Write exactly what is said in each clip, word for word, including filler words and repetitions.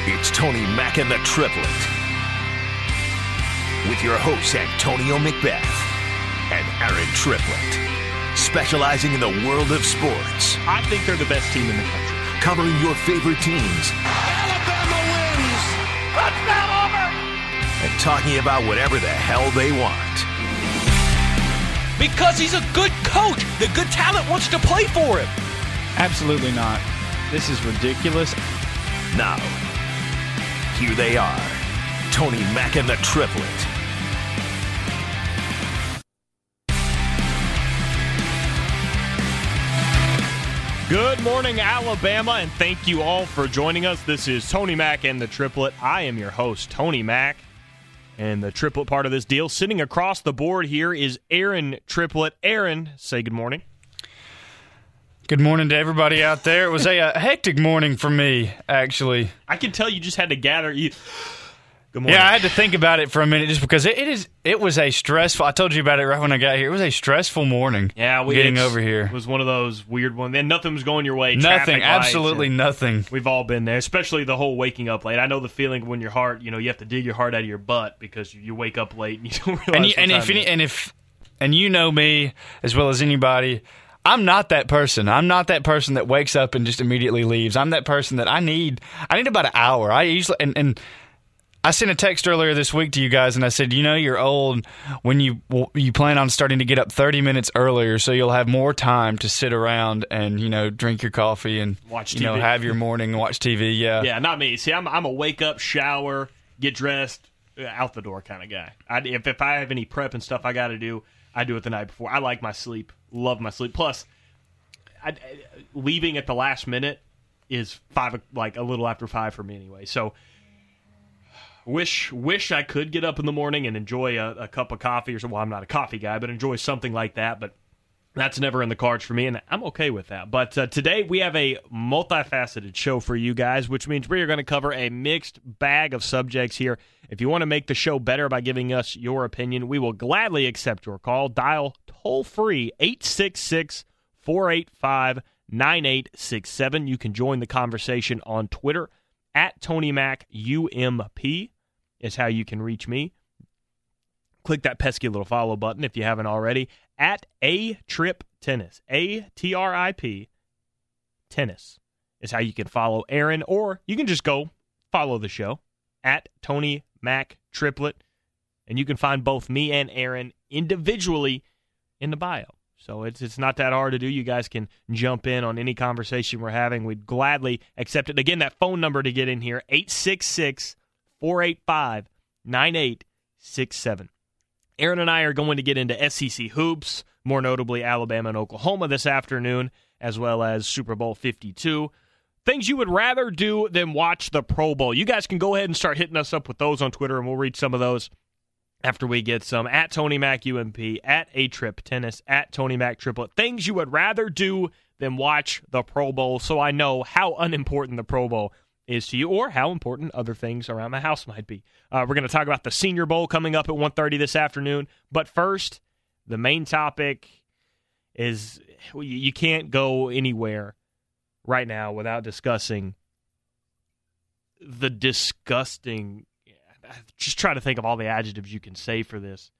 It's Tony Mack and the Triplet. With your hosts, Antonio McBeth and Aaron Triplett. Specializing in the world of sports. I think they're the best team in the country. Covering your favorite teams. Alabama wins! Touchdown Auburn! And talking about whatever the hell they want. Because he's a good coach. The good talent wants to play for him. Absolutely not. This is ridiculous. Now, here they are. Tony Mack and the Triplet. Good morning, Alabama, and thank you all for joining us. This is Tony Mack and the Triplet. I am your host, Tony Mack, and the Triplet part of this deal. Sitting across the board here is Aaron Triplett. Aaron, say good morning. Good morning to everybody out there. It was a, a hectic morning for me, actually. I can tell you just had to gather. You. Good morning. Yeah, I had to think about it for a minute just because it, it is. It was a stressful. I told you about it right when I got here. It was a stressful morning. Yeah, we, getting over here. It was one of those weird ones. And nothing was going your way. Nothing, absolutely nothing. We've all been there, especially the whole waking up late. I know the feeling when your heart, you know, you have to dig your heart out of your butt because you, you wake up late and you don't realize. And, you, and if any, and if and you know me as well as anybody. I'm not that person. I'm not that person that wakes up and just immediately leaves. I'm that person that I need. I need about an hour. I usually and, and I sent a text earlier this week to you guys, and I said, you know, you're old when you you plan on starting to get up thirty minutes earlier, so you'll have more time to sit around and you know drink your coffee and watch you T V. know have your morning and watch T V. Yeah, yeah, not me. See, I'm I'm a wake up, shower, get dressed, out the door kind of guy. I, if if I have any prep and stuff I got to do, I do it the night before. I like my sleep. Love my sleep. Plus, I, leaving at the last minute is five, like a little after five for me anyway. So, wish wish I could get up in the morning and enjoy a, a cup of coffee or something. Well, I'm not a coffee guy, but enjoy something like that. But that's never in the cards for me, and I'm okay with that. But uh, today we have a multifaceted show for you guys, which means we are going to cover a mixed bag of subjects here. If you want to make the show better by giving us your opinion, we will gladly accept your call. Dial toll-free eight six six, four eight five, nine eight six seven. You can join the conversation on Twitter. At Tony Mac U M P is how you can reach me. Click that pesky little follow button if you haven't already. At A Trip Tennis, A T R I P Tennis is how you can follow Aaron, or you can just go follow the show at Tony Mac Triplet, and you can find both me and Aaron individually in the bio. So it's it's not that hard to do. You guys can jump in on any conversation we're having. We'd gladly accept it. Again, that phone number to get in here, eight six six, four eight five, nine eight six seven. Aaron and I are going to get into S E C hoops, more notably Alabama and Oklahoma this afternoon, as well as Super Bowl fifty-two. Things you would rather do than watch the Pro Bowl. You guys can go ahead and start hitting us up with those on Twitter, and we'll read some of those after we get some. At Tony Mac U M P, at A Trip Tennis, at Tony Mac Triplet. Things you would rather do than watch the Pro Bowl, so I know how unimportant the Pro Bowl is to you, or how important other things around the house might be. Uh, we're going to talk about the Senior Bowl coming up at one thirty this afternoon. But first, the main topic is you can't go anywhere right now without discussing the disgusting, just try to think of all the adjectives you can say for this,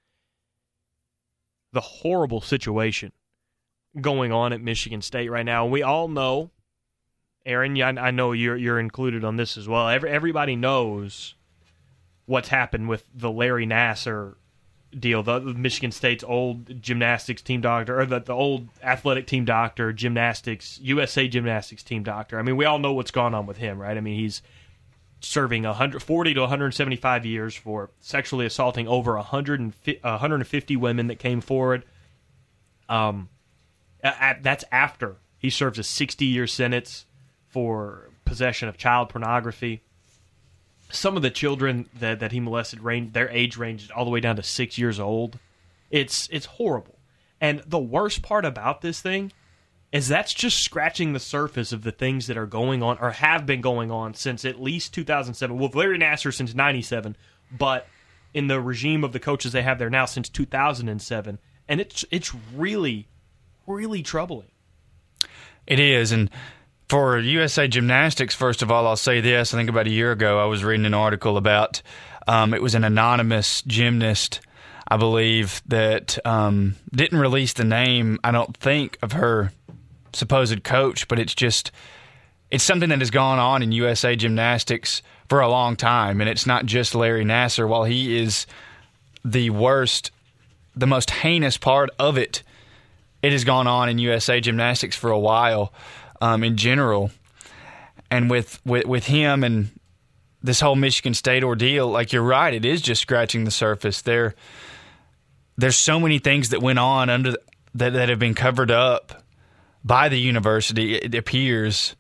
the horrible situation going on at Michigan State right now. And we all know, Aaron, I know you're you're included on this as well. Every, everybody knows what's happened with the Larry Nassar deal, the, the Michigan State's old gymnastics team doctor, or the, the old athletic team doctor, gymnastics, U S A gymnastics team doctor. I mean, we all know what's gone on with him, right? I mean, he's serving one hundred forty to one hundred seventy-five years for sexually assaulting over one hundred fifty women that came forward. Um, at, that's after he serves a sixty-year sentence for possession of child pornography. Some of the children that, that he molested, range, their age ranged all the way down to six years old. It's it's horrible. And the worst part about this thing is that's just scratching the surface of the things that are going on, or have been going on since at least two thousand seven. Well, Larry Nassar since ninety-seven, but in the regime of the coaches they have there now since two thousand seven. And it's it's really, really troubling. It is, and For U S A Gymnastics, first of all, I'll say this. I think about a year ago, I was reading an article about um, it was an anonymous gymnast, I believe, that um, didn't release the name, I don't think, of her supposed coach, but it's just it's something that has gone on in U S A Gymnastics for a long time, and it's not just Larry Nassar. While he is the worst, the most heinous part of it, it has gone on in U S A Gymnastics for a while um, in general. And with, with, with him and this whole Michigan State ordeal, like you're right, it is just scratching the surface. There, there's so many things that went on under that, that have been covered up by the university, it appears,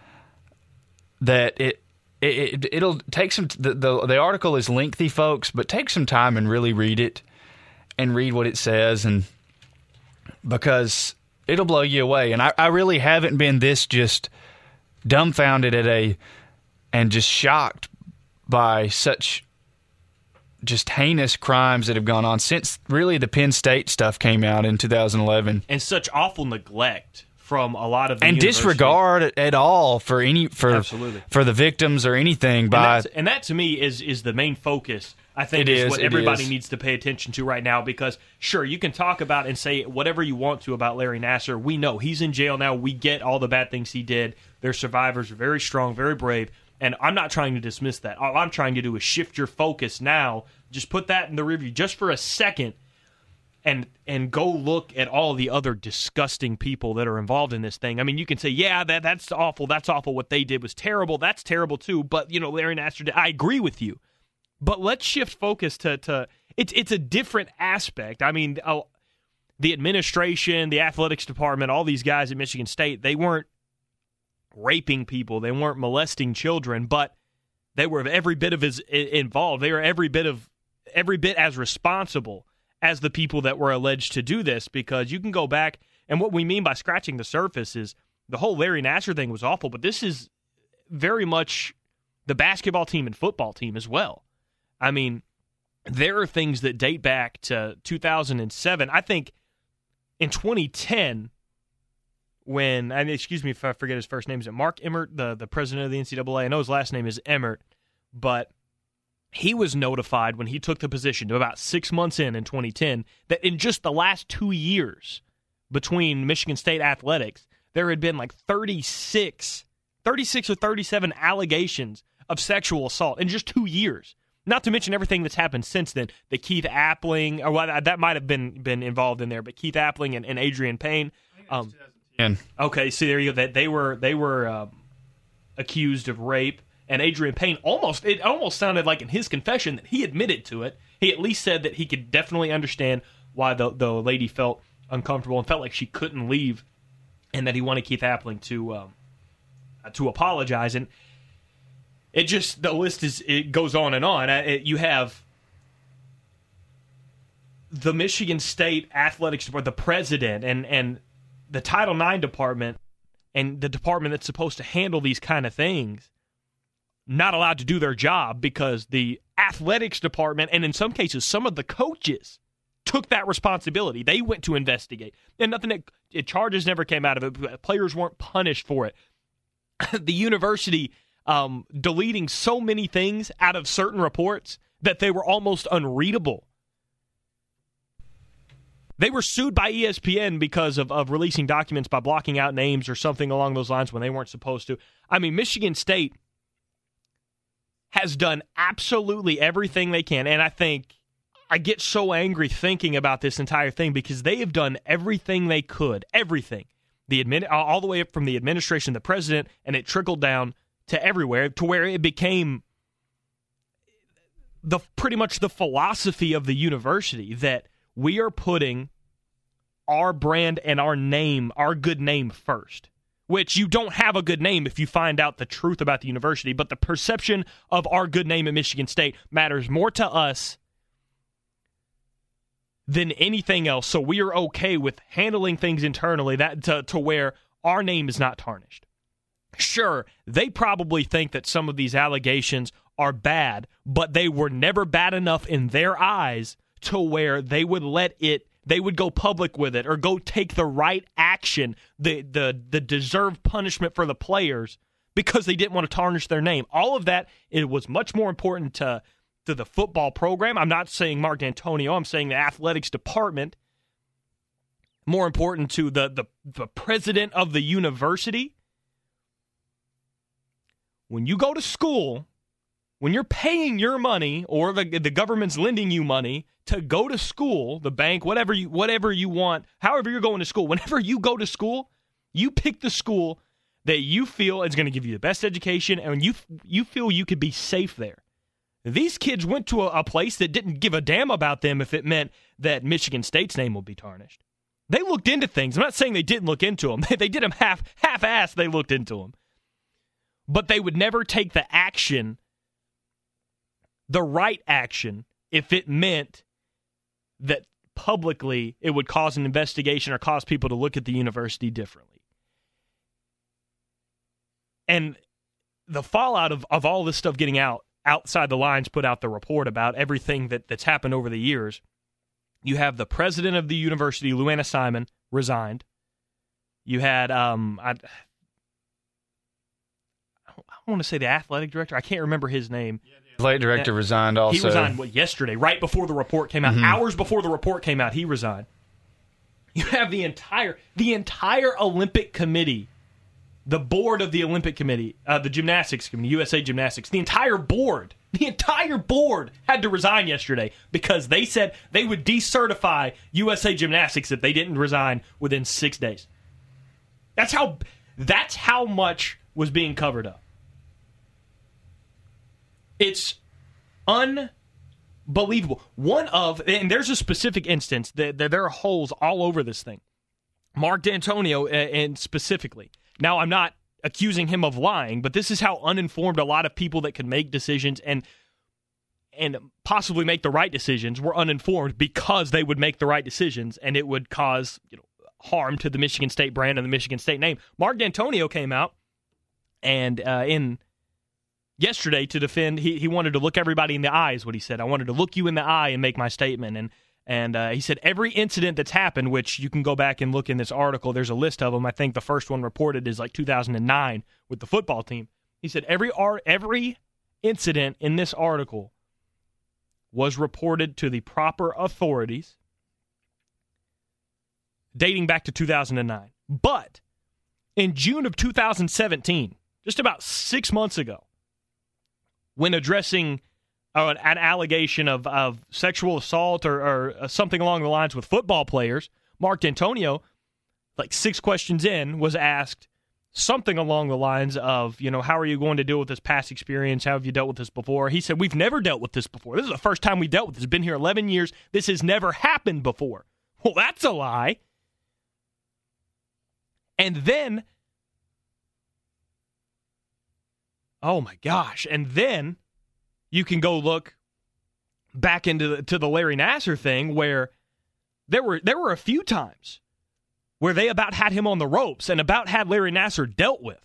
that it, it, it'll take some the, the the article is lengthy, folks, but take some time and really read it and read what it says, and because it'll blow you away. And I, I really haven't been this just dumbfounded at a and just shocked by such just heinous crimes that have gone on since really the Penn State stuff came out in two thousand eleven, and such awful neglect from a lot of the and university. disregard at, at all for any for Absolutely. for the victims or anything. By and, and that to me is is the main focus. I think it is, is what it everybody is. needs to pay attention to right now, because sure, you can talk about and say whatever you want to about Larry Nassar. We know he's in jail now. We get all the bad things he did. Their survivors are very strong, very brave, and I'm not trying to dismiss that. All I'm trying to do is shift your focus now. Just put that in the review just for a second, and and go look at all the other disgusting people that are involved in this thing. I mean, you can say, yeah, that that's awful. That's awful. What they did was terrible. That's terrible too. But, you know, Larry Nassar did. I agree with you. But let's shift focus to, to it's it's a different aspect. I mean, uh, the administration, the athletics department, all these guys at Michigan State, they weren't raping people. They weren't molesting children, but they were every bit of as involved. They were every bit of every bit as responsible as the people that were alleged to do this, because you can go back, and what we mean by scratching the surface is the whole Larry Nassar thing was awful, but this is very much the basketball team and football team as well. I mean, there are things that date back to two thousand seven. I think in twenty ten, when, and excuse me if I forget his first name, is it Mark Emmert, the, the president of the N C double A? I know his last name is Emmert, but he was notified when he took the position, about six months in in twenty ten, that in just the last two years between Michigan State athletics, there had been like thirty-six, thirty-six or thirty-seven allegations of sexual assault in just two years. Not to mention everything that's happened since then. The Keith Appling, or well, that might have been been involved in there, but Keith Appling and, and Adrian Payne. Um, okay, so there you go. That they were they were um, accused of rape. And Adrian Payne almost, it almost sounded like in his confession that he admitted to it. He at least said that he could definitely understand why the, the lady felt uncomfortable and felt like she couldn't leave, and that he wanted Keith Appling to um, to apologize. And it just, the list is, it goes on and on. It, you have the Michigan State Athletics Department, the president, and, and the Title nine department, and the department that's supposed to handle these kind of things, not allowed to do their job because the athletics department, and in some cases, some of the coaches, took that responsibility. They went to investigate. And nothing, that, it, charges never came out of it. Players weren't punished for it. The university um, deleting so many things out of certain reports that they were almost unreadable. They were sued by E S P N because of, of releasing documents by blocking out names or something along those lines when they weren't supposed to. I mean, Michigan State has done absolutely everything they can, and I think I get so angry thinking about this entire thing because they have done everything they could, everything, the admin, all the way up from the administration, the president, and it trickled down to everywhere, to where it became the pretty much the philosophy of the university that we are putting our brand and our name, our good name first. Which you don't have a good name if you find out the truth about the university, but the perception of our good name at Michigan State matters more to us than anything else. So we are okay with handling things internally that to, to where our name is not tarnished. Sure, they probably think that some of these allegations are bad, but they were never bad enough in their eyes to where they would let it they would go public with it or go take the right action, the the the deserved punishment for the players because they didn't want to tarnish their name. All of that, it was much more important to to the football program. I'm not saying Mark Dantonio, I'm saying the athletics department. More important to the the, the president of the university. When you go to school, when you're paying your money or the the government's lending you money to go to school, the bank, whatever you whatever you want, however you're going to school, whenever you go to school, you pick the school that you feel is going to give you the best education and you you feel you could be safe there. These kids went to a, a place that didn't give a damn about them if it meant that Michigan State's name will be tarnished. They looked into things. I'm not saying they didn't look into them. They did them half half-assed. They looked into them. But they would never take the action, the right action, if it meant that publicly it would cause an investigation or cause people to look at the university differently. And the fallout of, of all this stuff getting out, Outside the Lines put out the report about everything that, that's happened over the years. You have the president of the university, Lou Anna Simon, resigned. You had, um, I, I want to say the athletic director. I can't remember his name. The athletic director resigned also. He resigned what, yesterday, right before the report came out. Mm-hmm. Hours before the report came out, he resigned. You have the entire the entire Olympic committee, the board of the Olympic Committee, uh, the gymnastics committee, U S A Gymnastics, the entire board, the entire board had to resign yesterday because they said they would decertify U S A Gymnastics if they didn't resign within six days. That's how that's how much was being covered up. It's unbelievable. One of, and there's a specific instance that, that there are holes all over this thing. Mark Dantonio, uh, and specifically. Now, I'm not accusing him of lying, but this is how uninformed a lot of people that can make decisions and and possibly make the right decisions were uninformed because they would make the right decisions and it would cause, you know, harm to the Michigan State brand and the Michigan State name. Mark Dantonio came out and uh, in yesterday to defend, he, he wanted to look everybody in the eye is what he said. I wanted to look you in the eye and make my statement. And And uh, he said every incident that's happened, which you can go back and look in this article, there's a list of them. I think the first one reported is like two thousand nine with the football team. He said every art, every incident in this article was reported to the proper authorities dating back to two thousand nine. But in June of two thousand seventeen, just about six months ago, when addressing Uh, an allegation of, of sexual assault or, or something along the lines with football players, Mark Dantonio, like six questions in, was asked something along the lines of, you know, how are you going to deal with this past experience? How have you dealt with this before? He said, we've never dealt with this before. This is the first time we dealt with this. It's been here eleven years. This has never happened before. Well, that's a lie. And then, oh my gosh, and then you can go look back into the, to the Larry Nassar thing where there were there were a few times where they about had him on the ropes and about had Larry Nassar dealt with.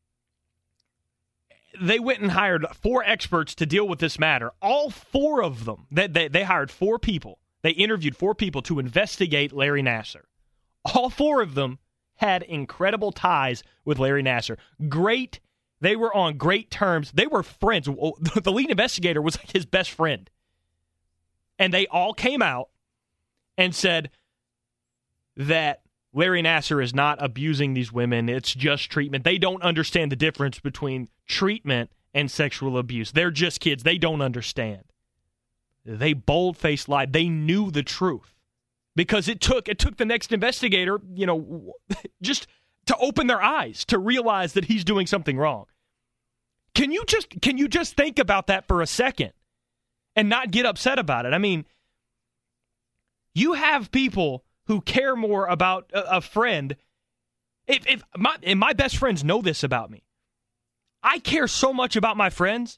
They went and hired four experts to deal with this matter. All four of them, they, they, they hired four people. They interviewed four people to investigate Larry Nassar. All four of them had incredible ties with Larry Nassar. Great They were on great terms. They were friends. The lead investigator was like his best friend. And they all came out and said that Larry Nassar is not abusing these women. It's just treatment. They don't understand the difference between treatment and sexual abuse. They're just kids. They don't understand. They bold-faced lied. They knew the truth. Because it took it took the next investigator, you know, just to open their eyes, to realize that he's doing something wrong. Can you just can you just think about that for a second and not get upset about it? I mean, you have people who care more about a, a friend. If, if my and my best friends know this about me, I care so much about my friends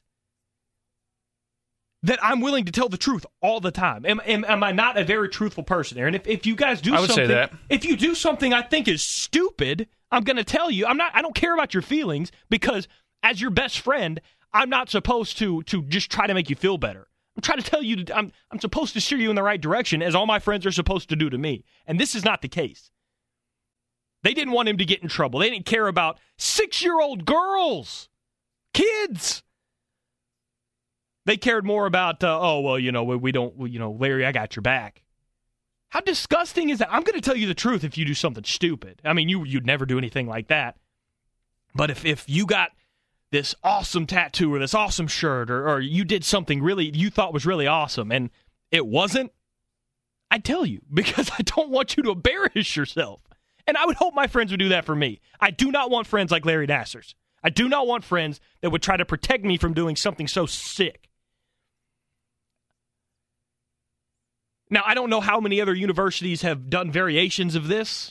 that I'm willing to tell the truth all the time. Am, am, am I not a very truthful person, Aaron? If if you guys do I would something, say that. if you do something I think is stupid, I'm going to tell you. I'm not. I don't care about your feelings because as your best friend, I'm not supposed to to just try to make you feel better. I'm trying to tell you, to, I'm, I'm supposed to steer you in the right direction, as all my friends are supposed to do to me. And this is not the case. They didn't want him to get in trouble. They didn't care about six-year-old girls, kids. They cared more about, uh, oh, well, you know, we, we don't, we, you know, Larry, I got your back. How disgusting is that? I'm going to tell you the truth if you do something stupid. I mean, you, you'd never do anything like that. But if, if you got this awesome tattoo or this awesome shirt or, or you did something really you thought was really awesome and it wasn't, I'd tell you because I don't want you to embarrass yourself. And I would hope my friends would do that for me. I do not want friends like Larry Nassar's. I do not want friends that would try to protect me from doing something so sick. Now, I don't know how many other universities have done variations of this.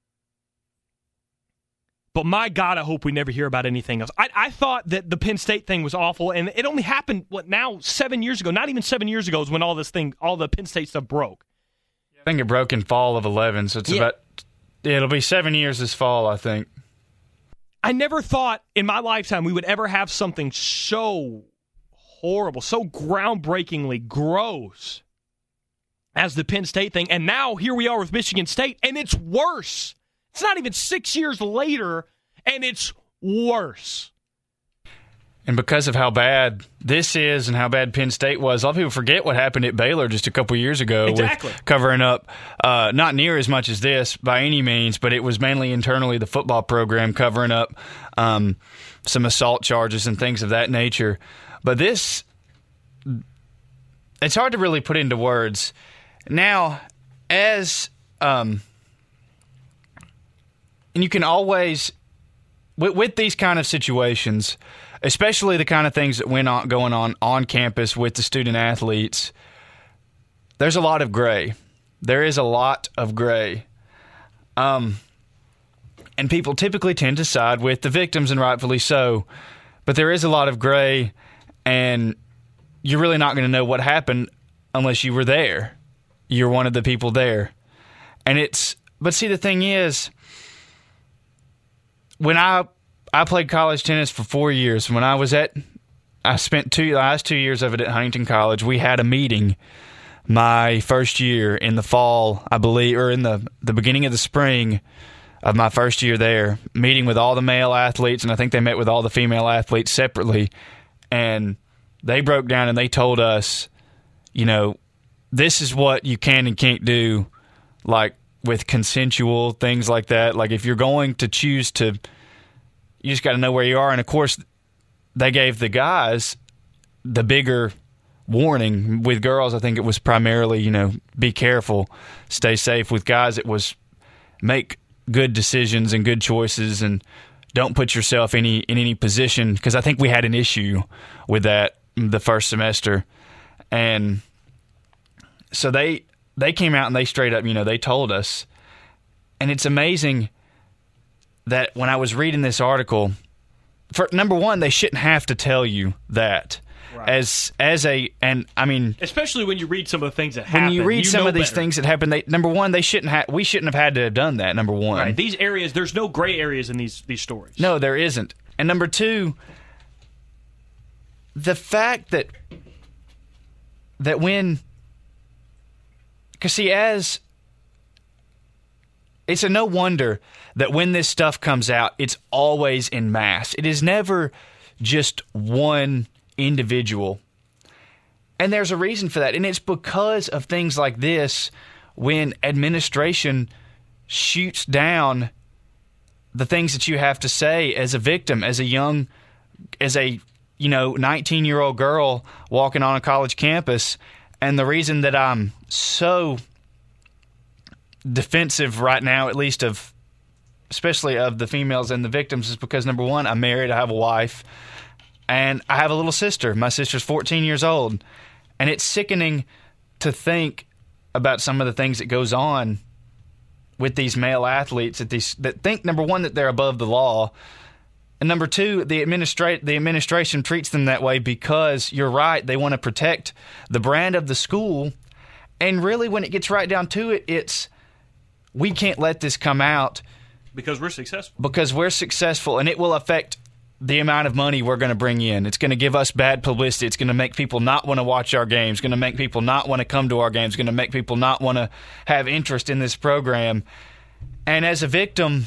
But my God, I hope we never hear about anything else. I, I thought that the Penn State thing was awful, and it only happened, what, now, seven years ago. Not even seven years ago is when all this thing, all the Penn State stuff broke. I think it broke in fall of eleven, so it's yeah. about, it'll be seven years this fall, I think. I never thought in my lifetime we would ever have something so horrible, so groundbreakingly gross as the Penn State thing. And now here we are with Michigan State, and it's worse. It's not even six years later, and it's worse. And because of how bad this is and how bad Penn State was, a lot of people forget what happened at Baylor just a couple years ago exactly. with covering up, uh, not near as much as this by any means, but it was mainly internally the football program covering up um, some assault charges and things of that nature. But this, it's hard to really put into words. Now, as... Um, And you can always, with, with these kind of situations, especially the kind of things that went on going on on campus with the student athletes, there's a lot of gray. There is a lot of gray. Um, and people typically tend to side with the victims, and rightfully so. But there is a lot of gray, and you're really not going to know what happened unless you were there. You're one of the people there. And it's, but see, the thing is, When I I played college tennis for four years, when I was at, I spent two the last two years of it at Huntington College. We had a meeting my first year in the fall, I believe, or in the, the beginning of the spring of my first year there, meeting with all the male athletes, and I think they met with all the female athletes separately, and they broke down and they told us, you know, this is what you can and can't do, like, with consensual things like that. Like, if you're going to choose to, you just got to know where you are. And, of course, they gave the guys the bigger warning. With girls, I think it was primarily, you know, be careful, stay safe. With guys, it was make good decisions and good choices and don't put yourself any in any position, because I think we had an issue with that the first semester. And so they... They came out and they straight up, you know, they told us. And it's amazing that when I was reading this article, for number one, they shouldn't have to tell you that. Right. As as a, and I mean, especially when you read some of the things that when happen. you read you some of these better. things that happen, they, number one, they shouldn't have, we shouldn't have had to have done that, number one. Right. These areas, there's no gray areas in these, these stories. No, there isn't. And number two, the fact that, that when, because, see, as it's a no wonder that when this stuff comes out, it's always in mass. It is never just one individual. And there's a reason for that. And it's because of things like this, when administration shoots down the things that you have to say as a victim, as a young, as a, you know, nineteen-year-old girl walking on a college campus. And the reason that I'm so defensive right now, at least of, especially of the females and the victims, is because, number one, I'm married, I have a wife, and I have a little sister. My sister's fourteen years old. And it's sickening to think about some of the things that goes on with these male athletes that these that think, number one, that they're above the law, and number two, the administra- the administration treats them that way because, you're right, they want to protect the brand of the school. And really, when it gets right down to it, it's, we can't let this come out because we're successful. Because we're successful, and it will affect the amount of money we're going to bring in. It's going to give us bad publicity. It's going to make people not want to watch our games. It's going to make people not want to come to our games. It's going to make people not want to have interest in this program. And as a victim,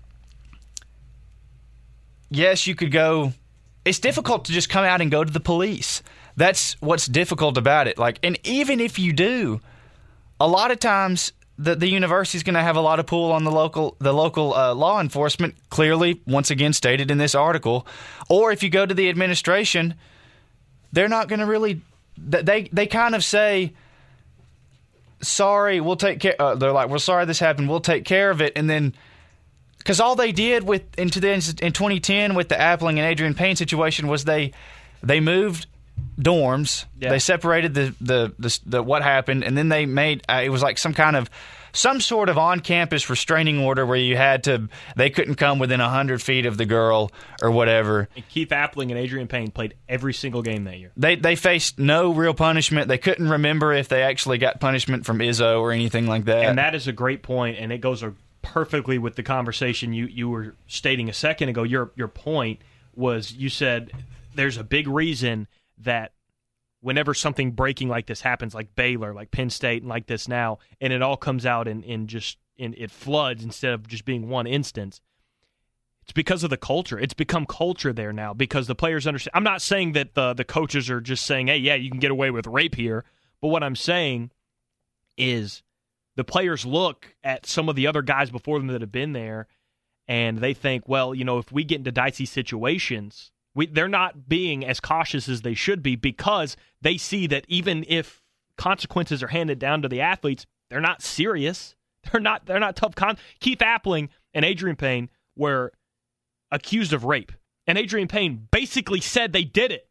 yes, you could go. It's difficult to just come out and go to the police. That's what's difficult about it. Like, and even if you do, a lot of times the the university is going to have a lot of pull on the local the local uh, law enforcement. Clearly, once again stated in this article. Or if you go to the administration, they're not going to really. They they kind of say, "Sorry, we'll take care." Uh, they're like, "We're sorry this happened. We'll take care of it," and then. Because all they did with into the, in twenty ten with the Appling and Adrian Payne situation was they they moved dorms, yeah. They separated the, the the the what happened, and then they made uh, it was like some kind of some sort of on-campus restraining order where you had to they couldn't come within a hundred feet of the girl or whatever. And Keith Appling and Adrian Payne played every single game that year. They they faced no real punishment. They couldn't remember if they actually got punishment from Izzo or anything like that. And that is a great point, and it goes a perfectly with the conversation you, you were stating a second ago. Your your point was you said there's a big reason that whenever something breaking like this happens, like Baylor, like Penn State, and like this now, and it all comes out in, in just in it floods instead of just being one instance, it's because of the culture. It's become culture there now because the players understand. I'm not saying that the the coaches are just saying, hey, yeah, you can get away with rape here, but what I'm saying is the players look at some of the other guys before them that have been there, and they think, well, you know, if we get into dicey situations, we, they're not being as cautious as they should be because they see that even if consequences are handed down to the athletes, they're not serious. They're not. They're not tough. Con- Keith Appling and Adrian Payne were accused of rape, and Adrian Payne basically said they did it.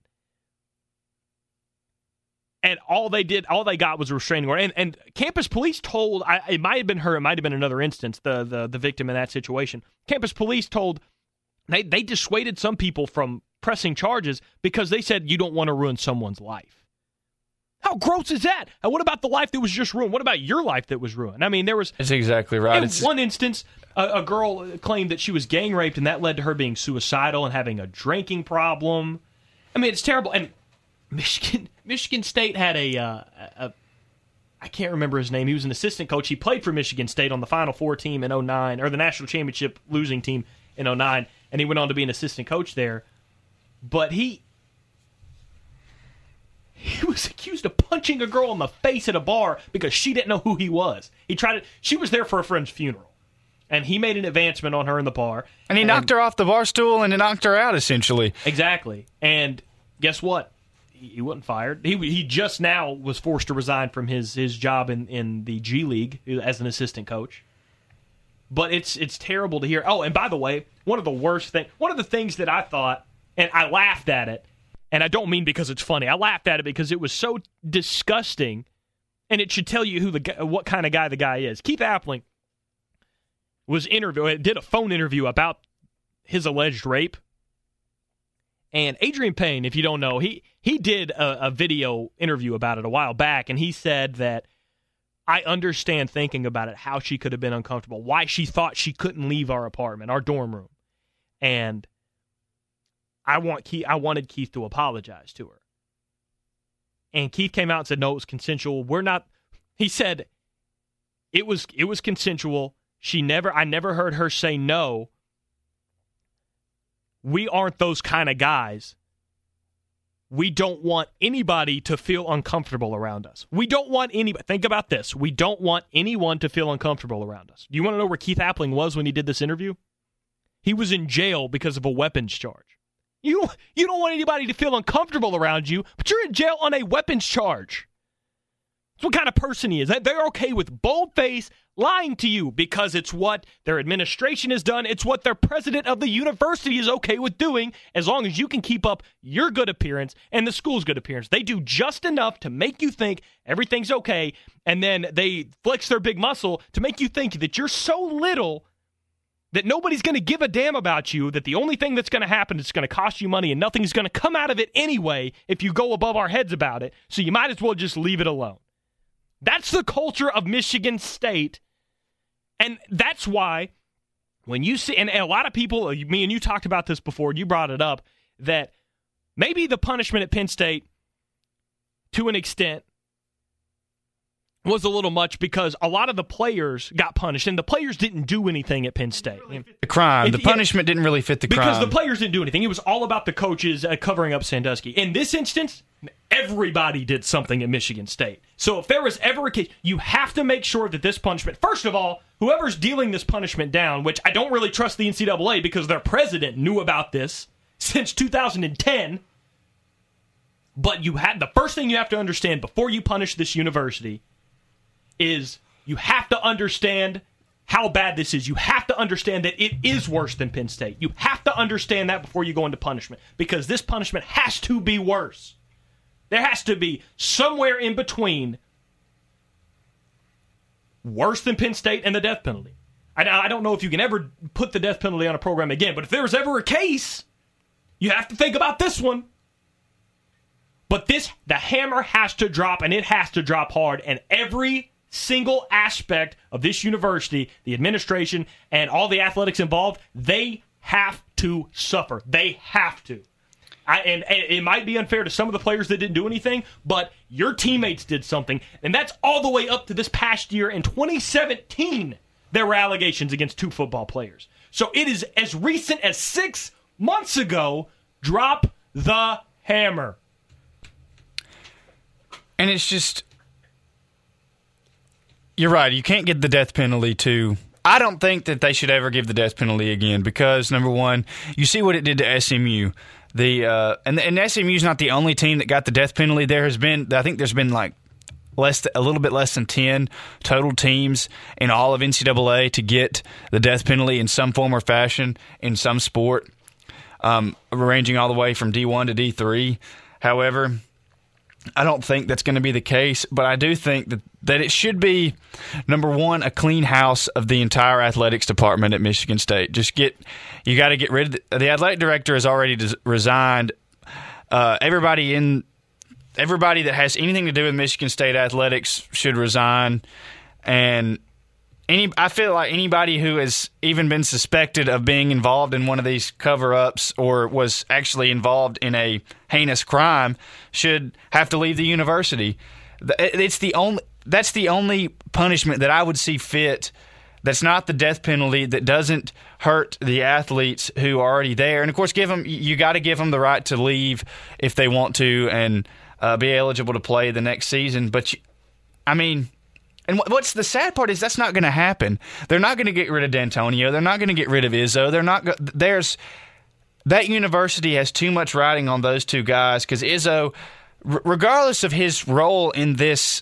And all they did, all they got was a restraining order. And, and campus police told, I, it might have been her, it might have been another instance, the, the the victim in that situation. Campus police told, they, they dissuaded some people from pressing charges because they said you don't want to ruin someone's life. How gross is that? And what about the life that was just ruined? What about your life that was ruined? I mean, there was... That's exactly right. In it's... one instance, a, a girl claimed that she was gang raped, and that led to her being suicidal and having a drinking problem. I mean, it's terrible. And Michigan Michigan State had a, uh, a, I can't remember his name. He was an assistant coach. He played for Michigan State on the Final Four team in oh nine, or the national championship losing team in oh nine, and he went on to be an assistant coach there. But he he was accused of punching a girl in the face at a bar because she didn't know who he was. He tried to. She was there for a friend's funeral, and he made an advancement on her in the bar. And he and, knocked her off the bar stool and he knocked her out, essentially. Exactly. And guess what? He wasn't fired. He he just now was forced to resign from his, his job in, in the G League as an assistant coach. But it's it's terrible to hear. Oh, and by the way, one of the worst things, one of the things that I thought, and I laughed at it, and I don't mean because it's funny. I laughed at it because it was so disgusting, and it should tell you who the what kind of guy the guy is. Keith Appling was interviewed, did a phone interview about his alleged rape. And Adrian Payne, if you don't know, he he did a, a video interview about it a while back, and he said that I understand thinking about it, how she could have been uncomfortable, why she thought she couldn't leave our apartment, our dorm room. And I want Keith, I wanted Keith to apologize to her. And Keith came out and said, no, it was consensual. We're not, he said, it was it was consensual. She never, I never heard her say no. We aren't those kind of guys. We don't want anybody to feel uncomfortable around us. We don't want anybody. Think about this. We don't want anyone to feel uncomfortable around us. Do you want to know where Keith Appling was when he did this interview? He was in jail because of a weapons charge. You, you don't want anybody to feel uncomfortable around you, but you're in jail on a weapons charge. That's what kind of person he is. They're okay with bold-face lying to you because it's what their administration has done. It's what their president of the university is okay with doing as long as you can keep up your good appearance and the school's good appearance. They do just enough to make you think everything's okay, and then they flex their big muscle to make you think that you're so little that nobody's going to give a damn about you, that the only thing that's going to happen is going to cost you money and nothing's going to come out of it anyway if you go above our heads about it, so you might as well just leave it alone. That's the culture of Michigan State, and that's why when you see, and, and a lot of people, me and you talked about this before, you brought it up, that maybe the punishment at Penn State, to an extent, was a little much because a lot of the players got punished, and the players didn't do anything at Penn State. The crime. It, the punishment yeah, didn't really fit the because crime. Because the players didn't do anything. It was all about the coaches uh, covering up Sandusky. In this instance, everybody did something at Michigan State. So if there was ever a case, you have to make sure that this punishment, first of all, whoever's dealing this punishment down, which I don't really trust the N C double A because their president knew about this since two thousand ten, but you had the first thing you have to understand before you punish this university is you have to understand how bad this is. You have to understand that it is worse than Penn State. You have to understand that before you go into punishment, because this punishment has to be worse. There has to be somewhere in between worse than Penn State and the death penalty. I, I don't know if you can ever put the death penalty on a program again, but if there was ever a case, you have to think about this one. But this, the hammer has to drop, and it has to drop hard, and every single aspect of this university, the administration, and all the athletics involved, they have to suffer. They have to. I, and, and it might be unfair to some of the players that didn't do anything, but your teammates did something, and that's all the way up to this past year. In twenty seventeen, there were allegations against two football players. So it is as recent as six months ago. Drop the hammer. And it's just, you're right, you can't give the death penalty to, I don't think that they should ever give the death penalty again because, number one, you see what it did to S M U. The uh, and, and S M U is not the only team that got the death penalty. There has been, I think there's been like less, a little bit less than ten total teams in all of N C double A to get the death penalty in some form or fashion in some sport, um, ranging all the way from D one to D three. However, I don't think that's going to be the case, but I do think that, that it should be, number one, a clean house of the entire athletics department at Michigan State. Just get, you got to get rid of the, the athletic director has already des, resigned. Uh, everybody in, everybody that has anything to do with Michigan State athletics should resign, and any, I feel like anybody who has even been suspected of being involved in one of these cover-ups or was actually involved in a heinous crime should have to leave the university. It's the only, that's the only punishment that I would see fit that's not the death penalty, that doesn't hurt the athletes who are already there. And, of course, give them, you got to give them the right to leave if they want to and uh, be eligible to play the next season. But, you, I mean... And what's the sad part is that's not going to happen. They're not going to get rid of D'Antonio. They're not going to get rid of Izzo. They're not. Go- there's that university has too much riding on those two guys because Izzo, r- regardless of his role in this,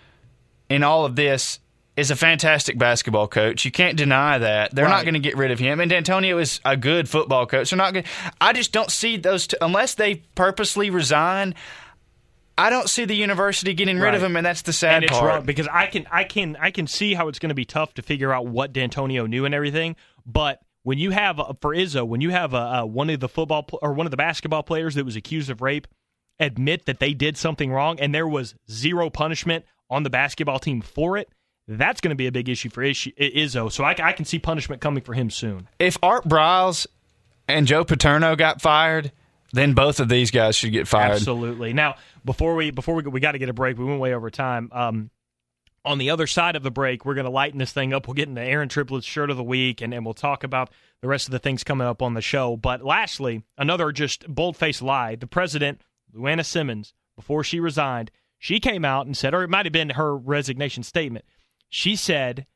in all of this, is a fantastic basketball coach. You can't deny that. They're right. Not going to get rid of him. And D'Antonio is a good football coach. They're not going. I just don't see those two unless they purposely resign. I don't see the university getting rid right. of him, and that's the sad and it's part. Wrong because I can, I can, I can see how it's going to be tough to figure out what D'Antonio knew and everything. But when you have uh, for Izzo, when you have uh, uh, one of the football pl- or one of the basketball players that was accused of rape admit that they did something wrong, and there was zero punishment on the basketball team for it, that's going to be a big issue for Ish- Izzo. So I, I can see punishment coming for him soon. If Art Briles and Joe Paterno got fired, then both of these guys should get fired. Absolutely. Now, before we before we go, we got to get a break. We went way over time. Um, on the other side of the break, we're going to lighten this thing up. We'll get into Aaron Triplett's shirt of the week, and, and we'll talk about the rest of the things coming up on the show. But lastly, another just bold-faced lie. The president, Luana Simmons, before she resigned, she came out and said, or it might have been her resignation statement, she said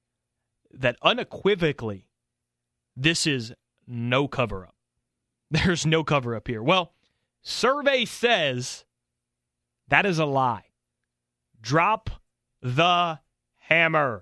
that unequivocally this is no cover-up. There's no cover-up here. Well, survey says that is a lie. Drop the hammer.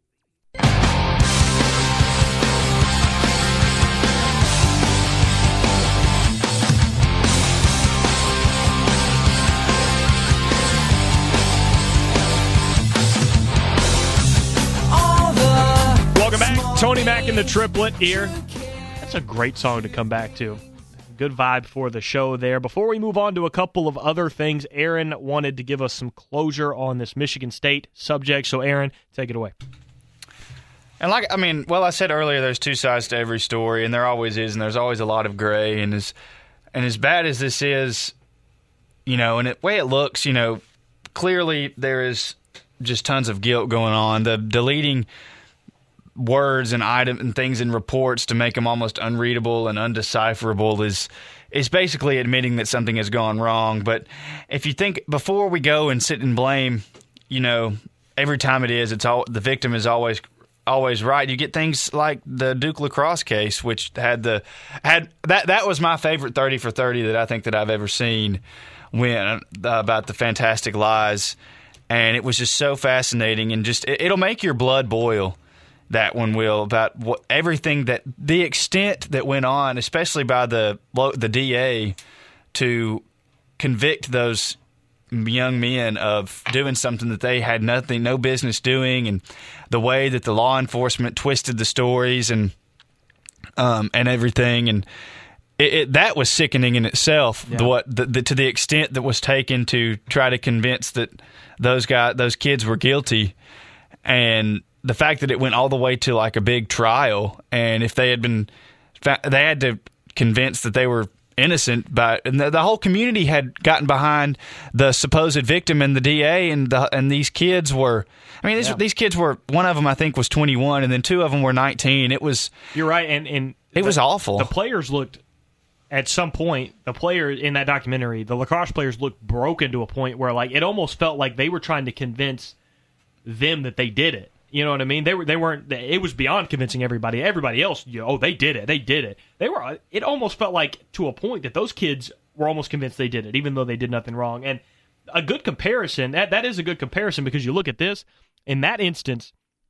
Welcome back. Tony Mack and the Triplet here. That's a great song to come back to. Good vibe for the show there. Before we move on to a couple of other things, Aaron wanted to give us some closure on this Michigan State subject. So, Aaron, take it away. And like, I mean, well, I said earlier, there's two sides to every story, and there always is, and there's always a lot of gray. And as and as bad as this is, you know, and the way it looks, you know, clearly there is just tons of guilt going on. The deleting words and item and things in reports to make them almost unreadable and undecipherable is is basically admitting that something has gone wrong. But if you think before we go and sit and blame, you know, every time it is, it's all the victim is always. always right. You get things like the Duke lacrosse case, which had the had that that was my favorite thirty for thirty that I think that I've ever seen when uh, about the fantastic lies, and it was just so fascinating and just it, it'll make your blood boil. That one will about what everything that the extent that went on, especially by the the D A to convict those young men of doing something that they had nothing, no business doing, and the way that the law enforcement twisted the stories and um, and everything, and it, it, that was sickening in itself. Yeah. The, what the, the, to the extent that was taken to try to convince that those guys, those kids were guilty, and the fact that it went all the way to like a big trial, and if they had been, they had to convince that they were innocent, but and the, the whole community had gotten behind the supposed victim and the D A, and the and these kids were. I mean, these, yeah. these kids were. One of them, I think, was twenty-one, and then two of them were nineteen. It was. You're right, and and it the, was awful. The players looked. At some point, the player in that documentary, the lacrosse players looked broken to a point where, like, it almost felt like they were trying to convince them that they did it. You know what I mean? They were. They weren't. It was beyond convincing everybody. Everybody else, you know, oh, they did it. They did it. They were. It almost felt like to a point that those kids were almost convinced they did it, even though they did nothing wrong. And a good comparison. That that is a good comparison because you look at this. In that instance,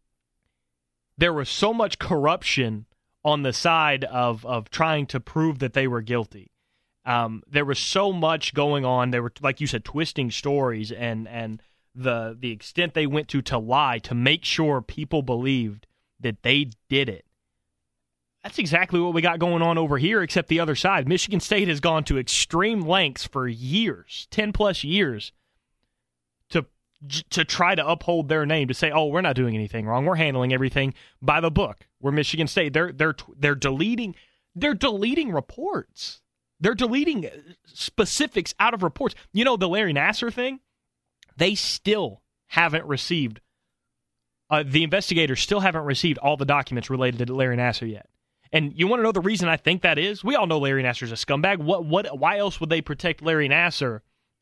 there was so much corruption on the side of of trying to prove that they were guilty. Um, there was so much going on. They were, like you said, twisting stories and and. the the extent they went to to lie to make sure people believed that they did it. That's exactly what we got going on over here, except the other side. Michigan State has gone to extreme lengths for years, ten plus years, to to try to uphold their name, to say, oh, we're not doing anything wrong. We're handling everything by the book. We're Michigan State. They're they're they're deleting they're deleting reports. They're deleting specifics out of reports. You know, the Larry Nassar thing? They still haven't received, uh, the investigators still haven't received all the documents related to Larry Nassar yet. And you want to know the reason I think that is? We all know Larry Nassar's a scumbag. What? What? Why else would they protect Larry Nassar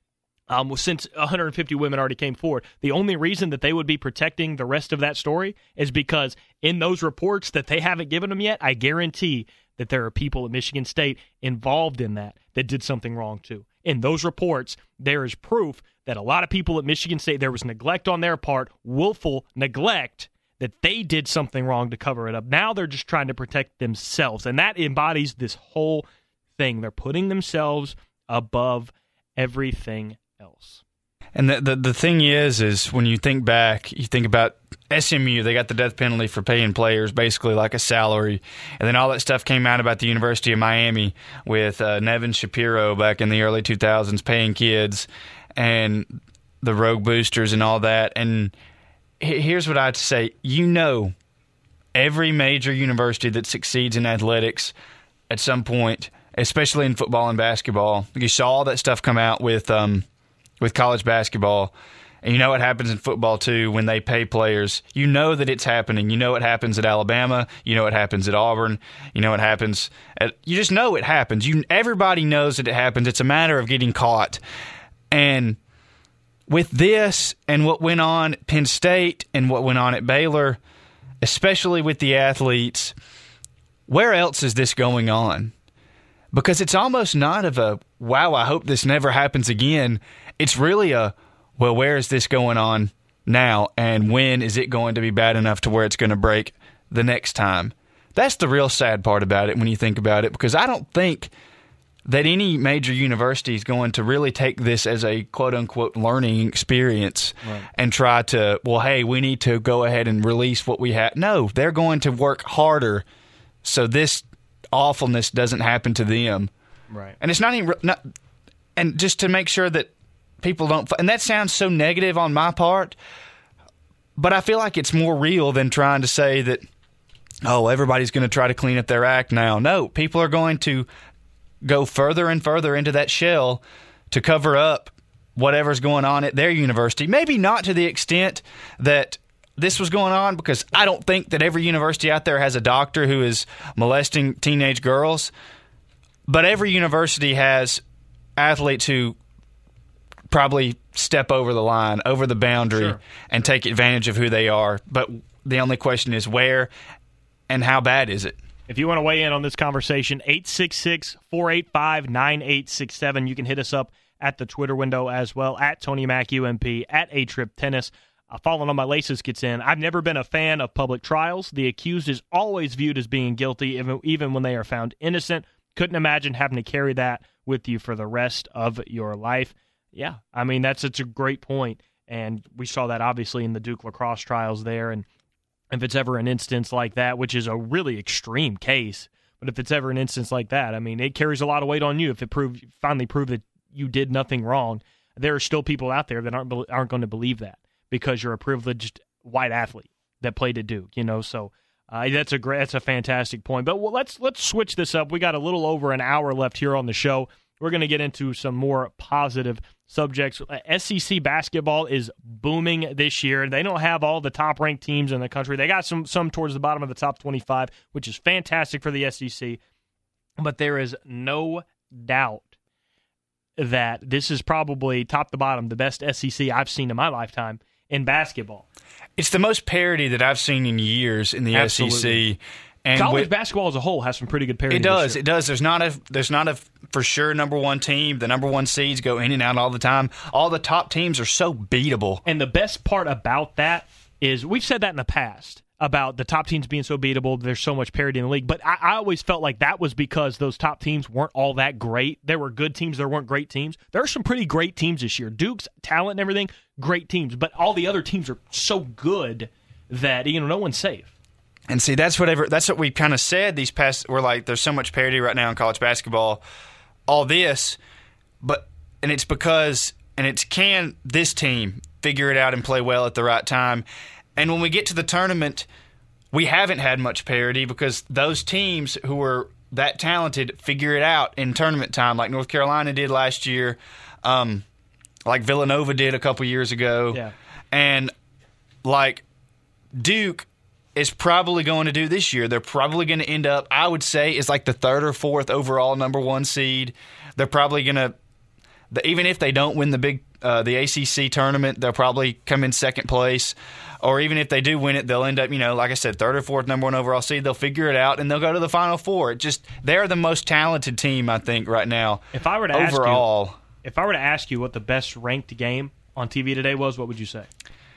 um, since one hundred fifty women already came forward? The only reason that they would be protecting the rest of that story is because in those reports that they haven't given them yet, I guarantee that there are people at Michigan State involved in that that did something wrong too. In those reports, there is proof that a lot of people at Michigan State, there was neglect on their part, willful neglect, that they did something wrong to cover it up. Now they're just trying to protect themselves, and that embodies this whole thing. They're putting themselves above everything else. And the, the the thing is, is when you think back, you think about S M U, they got the death penalty for paying players basically like a salary. And then all that stuff came out about the University of Miami with uh, Nevin Shapiro back in the early two thousands paying kids and the rogue boosters and all that. And here's what I have to say. You know, every major university that succeeds in athletics at some point, especially in football and basketball, you saw all that stuff come out with um, with college basketball. And you know what happens in football, too, when they pay players. You know that it's happening. You know what happens at Alabama. You know what happens at Auburn. You know what happens at – you just know it happens. You Everybody knows that it happens. It's a matter of getting caught. And with this and what went on at Penn State and what went on at Baylor, especially with the athletes, where else is this going on? Because it's almost not of a, wow, I hope this never happens again. It's really a, well, where is this going on now, and when is it going to be bad enough to where it's going to break the next time? That's the real sad part about it when you think about it, because I don't think that any major university is going to really take this as a quote-unquote learning experience right. and try to, well, hey, we need to go ahead and release what we have. No, they're going to work harder so this awfulness doesn't happen to them. Right. And it's not even not, and just to make sure that people don't, and that sounds so negative on my part, but I feel like it's more real than trying to say that oh, everybody's going to try to clean up their act now. No, people are going to go further and further into that shell to cover up whatever's going on at their university. Maybe not to the extent that this was going on, because I don't think that every university out there has a doctor who is molesting teenage girls. But every university has athletes who probably step over the line, over the boundary, Sure. and take advantage of who they are. But the only question is where and how bad is it? If you want to weigh in on this conversation, eight six six, four eight five, nine eight six seven. You can hit us up at the Twitter window as well, at Tony Mac U M P, at A Trip Tennis. Uh, following on my laces gets in. I've never been a fan of public trials. The accused is always viewed as being guilty, even, even when they are found innocent. Couldn't imagine having to carry that with you for the rest of your life. Yeah, I mean, that's it's a great point. And we saw that obviously in the Duke lacrosse trials there. And if it's ever an instance like that, which is a really extreme case, but if it's ever an instance like that, I mean, it carries a lot of weight on you if it prove, finally prove that you did nothing wrong. There are still people out there that aren't aren't going to believe that because you're a privileged white athlete that played at Duke, you know. So uh, that's a great, that's a fantastic point. But well, let's let's switch this up. We got a little over an hour left here on the show. We're going to get into some more positive subjects. S E C basketball is booming this year. They don't have all the top-ranked teams in the country. They got some some towards the bottom of the top twenty-five, which is fantastic for the S E C. But there is no doubt that this is probably top to bottom the best S E C I've seen in my lifetime in basketball. It's the most parity that I've seen in years in the Absolutely. S E C. And College with, basketball as a whole has some pretty good parity. It does. this year. It does. There's not a there's not a for sure number one team. The number one seeds go in and out all the time. All the top teams are so beatable. And the best part about that is we've said that in the past about the top teams being so beatable. There's so much parity in the league. But I, I always felt like that was because those top teams weren't all that great. There were good teams. There weren't great teams. There are some pretty great teams this year. Duke's talent and everything, great teams. But all the other teams are so good that, you know, no one's safe. And see, that's whatever. That's what we kind of said these past. We're like, there's so much parity right now in college basketball. All this, but and it's because and it's can this team figure it out and play well at the right time. And when we get to the tournament, we haven't had much parity because those teams who were that talented figure it out in tournament time, like North Carolina did last year, um, like Villanova did a couple years ago, Yeah. and like Duke is probably going to do this year. They're probably going to end up, I would say, is like the third or fourth overall number one seed. They're probably going to, even if they don't win the big uh, the A C C tournament, they'll probably come in second place. Or even if they do win it, they'll end up, you know, like I said, third or fourth number one overall seed. They'll figure it out and they'll go to the Final Four. It just they're the most talented team, I think, right now. If I were to overall, ask you, if I were to ask you what the best ranked game on T V today was, what would you say?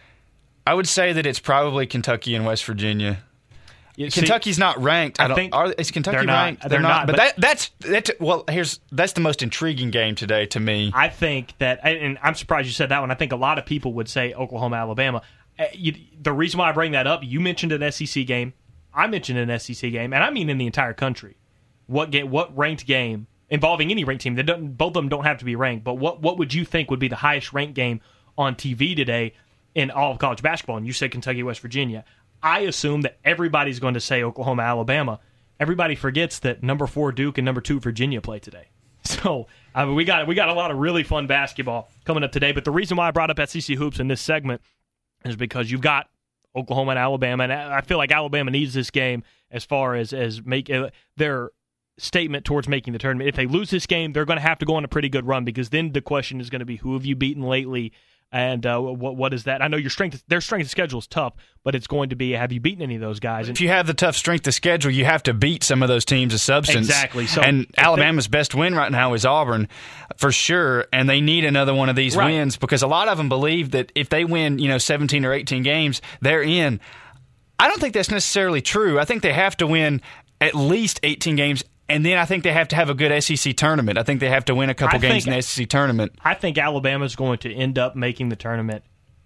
I would say that it's probably Kentucky and West Virginia. You see, Kentucky's not ranked. I, I don't, think are, is Kentucky they're not. ranked? They're not, But, but- that, that's that's well. Here's that's the most intriguing game today to me. I think that, and I'm surprised you said that one. I think a lot of people would say Oklahoma, Alabama. Uh, you, the reason why I bring that up, you mentioned an S E C game. I mentioned an S E C game, and I mean in the entire country. What game? What ranked game involving any ranked team? They don't, both of them don't have to be ranked. But what what would you think would be the highest ranked game on T V today in all of college basketball? And you said Kentucky, West Virginia. I assume that everybody's going to say Oklahoma, Alabama. Everybody forgets that number four Duke and number two Virginia play today. So I mean, we got we got a lot of really fun basketball coming up today. But the reason why I brought up S E C hoops in this segment is because you've got Oklahoma and Alabama, and I feel like Alabama needs this game as far as as make uh, their statement towards making the tournament. If they lose this game, they're going to have to go on a pretty good run because then the question is going to be who have you beaten lately. And uh, what what is that? I know your strength, their strength of schedule is tough, but it's going to be have you beaten any of those guys? And if you have the tough strength of schedule, you have to beat some of those teams of substance. Exactly. So and they, Alabama's best win right now is Auburn, for sure. And they need another one of these right. wins because a lot of them believe that if they win, you know, seventeen or eighteen games, they're in. I don't think that's necessarily true. I think they have to win at least eighteen games. And then I think they have to have a good S E C tournament. I think they have to win a couple I games think, in the S E C tournament. I think Alabama's going to end up making the tournament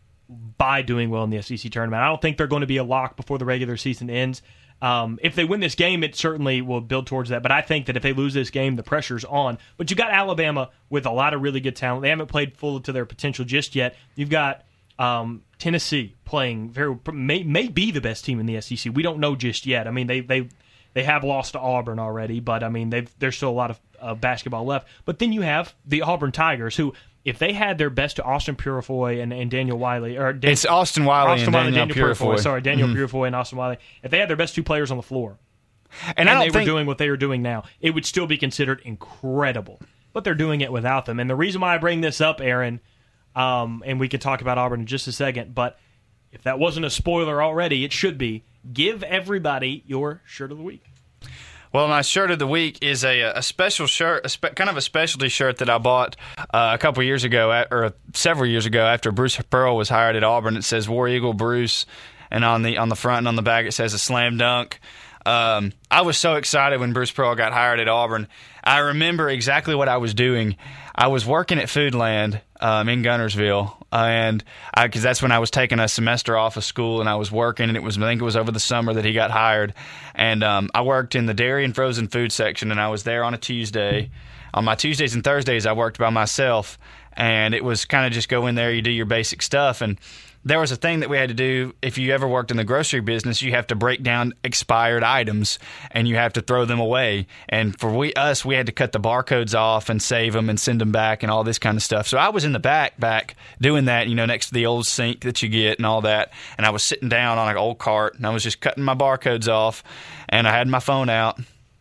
by doing well in the S E C tournament. I don't think they're going to be a lock before the regular season ends. Um, if they win this game, it certainly will build towards that. But I think that if they lose this game, the pressure's on. But you got Alabama with a lot of really good talent. They haven't played full to their potential just yet. You've got Um, Tennessee playing very may may be the best team in the S E C. We don't know just yet. I mean, they they they have lost to Auburn already, but I mean, they've there's still a lot of uh, basketball left. But then you have the Auburn Tigers, who, if they had their best Austin Purifoy and, and Daniel Wiley, or Dan, it's Austin Wiley Austin and Wiley, Daniel, Daniel Purifoy. Purifoy. Sorry, Daniel mm-hmm. Purifoy and Austin Wiley. If they had their best two players on the floor, and, and I don't they think, were doing what they are doing now, it would still be considered incredible. But they're doing it without them. And the reason why I bring this up, Aaron, um, and we could talk about Auburn in just a second, but if that wasn't a spoiler already, it should be. Give everybody your shirt of the week. Well, my shirt of the week is a, a special shirt, a spe- kind of a specialty shirt that I bought uh, a couple years ago, at, or several years ago after Bruce Pearl was hired at Auburn. It says War Eagle Bruce, and on the on the front and on the back it says a slam dunk. Um, I was so excited when Bruce Pearl got hired at Auburn. I remember exactly what I was doing. I was working at Foodland um, in Guntersville, uh, and because that's when I was taking a semester off of school, and I was working, and it was I think it was over the summer that he got hired, and um, I worked in the dairy and frozen food section, and I was there on a Tuesday. On my Tuesdays and Thursdays, I worked by myself, and it was kind of just go in there, you do your basic stuff, and there was a thing that we had to do. If you ever worked in the grocery business, you have to break down expired items and you have to throw them away. And for we us, we had to cut the barcodes off and save them and send them back and all this kind of stuff. So I was in the back back doing that, you know, next to the old sink that you get and all that. And I was sitting down on an old cart and I was just cutting my barcodes off, and I had my phone out,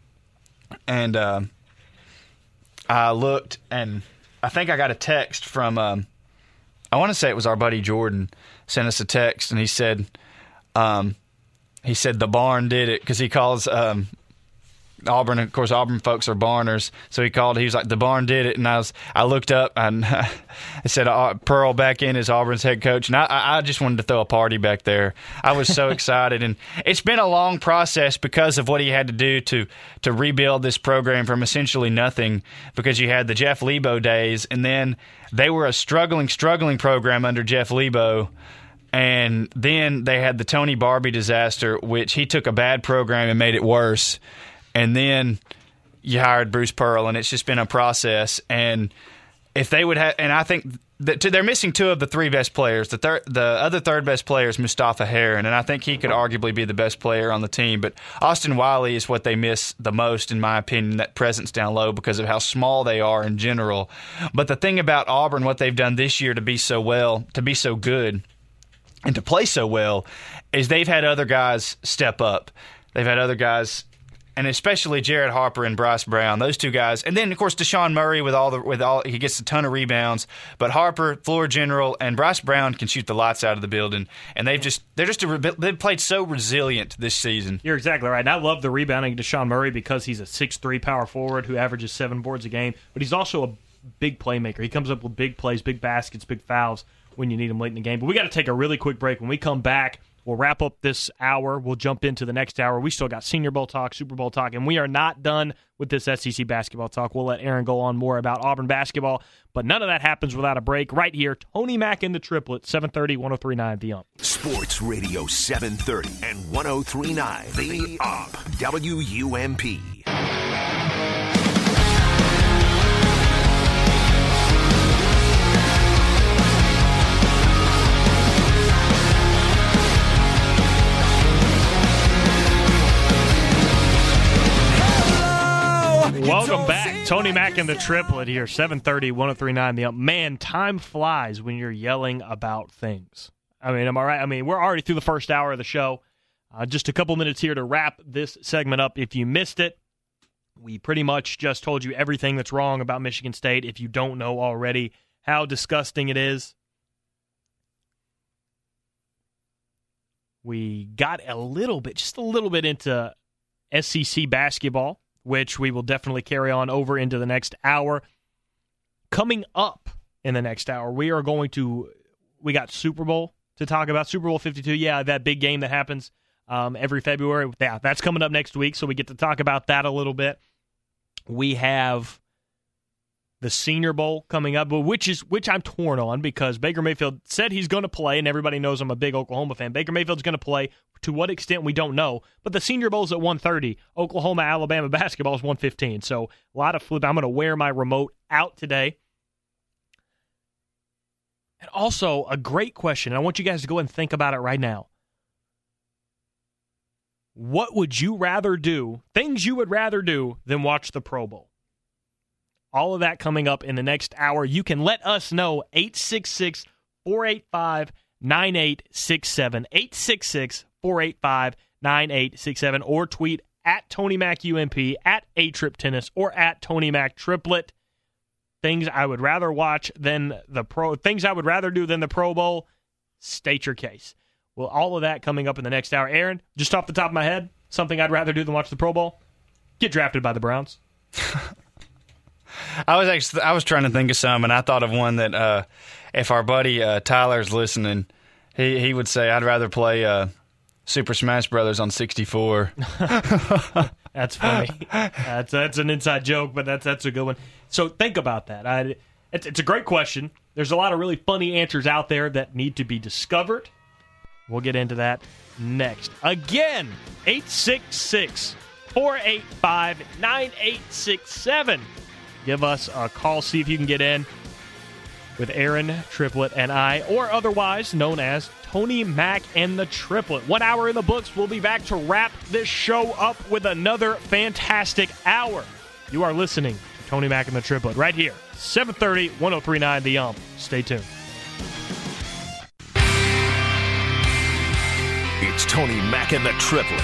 and uh, I looked, and I think I got a text from um, I want to say it was our buddy Jordan sent us a text, and he said, um, he said the barn did it, because he calls um, Auburn. Of course, Auburn folks are barners, so he called. He was like, the barn did it, and I was. I looked up and I said, uh, Pearl back in as Auburn's head coach, and I, I just wanted to throw a party back there. I was so excited, and it's been a long process because of what he had to do to to rebuild this program from essentially nothing. Because you had the Jeff Lebo days, and then they were a struggling, struggling program under Jeff Lebo. And then they had the Tony Barbie disaster, which he took a bad program and made it worse. And then you hired Bruce Pearl, and it's just been a process. And if they would have, and I think that they're missing two of the three best players. The third, the other third best player is Mustafa Heron, and I think he could arguably be the best player on the team. But Austin Wiley is what they miss the most, in my opinion, that presence down low, because of how small they are in general. But the thing about Auburn, what they've done this year to be so well, to be so good, and to play so well, is they've had other guys step up. They've had other guys, and especially Jared Harper and Bryce Brown, those two guys. And then, of course, Deshaun Murray with all the with all he gets a ton of rebounds. But Harper, floor general, and Bryce Brown can shoot the lights out of the building. And they've just they're just a, they've played so resilient this season. You're exactly right. And I love the rebounding of Deshaun Murray, because he's a six three power forward who averages seven boards a game. But he's also a big playmaker. He comes up with big plays, big baskets, big fouls when you need him late in the game. But we got to take a really quick break. When we come back, we'll wrap up this hour. We'll jump into the next hour. We still got Senior Bowl talk, Super Bowl talk, and we are not done with this S E C basketball talk. We'll let Aaron go on more about Auburn basketball, but none of that happens without a break. Right here, Tony Mack and the Triplet, seven thirty, one oh three point nine The Ump. Sports Radio seven thirty and one oh three point nine The Ump. W U M P. Welcome back. Tony Mack and the Triplet here, seven thirty, one oh three point nine The Ump. Man, time flies when you're yelling about things. I mean, am I right? I mean, we're already through the first hour of the show. Uh, just a couple minutes here to wrap this segment up. If you missed it, we pretty much just told you everything that's wrong about Michigan State. If you don't know already how disgusting it is, we got a little bit, just a little bit into S E C basketball, which we will definitely carry on over into the next hour. Coming up in the next hour, we are going to, we got Super Bowl to talk about. Super Bowl fifty-two, yeah, that big game that happens um, every February. Yeah, that's coming up next week, so we get to talk about that a little bit. We have the Senior Bowl coming up, which is which I'm torn on, because Baker Mayfield said he's going to play, and everybody knows I'm a big Oklahoma fan. Baker Mayfield's going to play. To what extent, we don't know. But the Senior Bowl's at one thirty. Oklahoma, Alabama basketball is one fifteen. So a lot of flip. I'm going to wear my remote out today. And also a great question. I want you guys to go and think about it right now. What would you rather do, things you would rather do, than watch the Pro Bowl? All of that coming up in the next hour. You can let us know, eight six six, four eight five, nine eight six seven, eight six six, four eight five, nine eight six seven, or tweet at Tony Mac U M P, at A Trip Tennis, or at Tony Mac Triplet. Things I would rather watch than the Pro, things I would rather do than the Pro Bowl. State your case. Well, all of that coming up in the next hour. Aaron, just off the top of my head, something I'd rather do than watch the Pro Bowl? Get drafted by the Browns. I was actually I was trying to think of some, and I thought of one that uh, if our buddy uh, Tyler's listening, he he would say I'd rather play uh, Super Smash Brothers on sixty-four. That's funny. That's that's an inside joke, but that's that's a good one. So think about that. I, it's it's a great question. There's a lot of really funny answers out there that need to be discovered. We'll get into that next. Again, eight six six, four eight five, nine eight six seven. Give us a call, see if you can get in with Aaron Triplet and I, or otherwise known as Tony Mac and the Triplet. One hour in the books. We'll be back to wrap this show up with another fantastic hour. You are listening to Tony Mac and the Triplet right here, seven thirty, one oh three point nine The Ump. Stay tuned. It's Tony Mac and the Triplet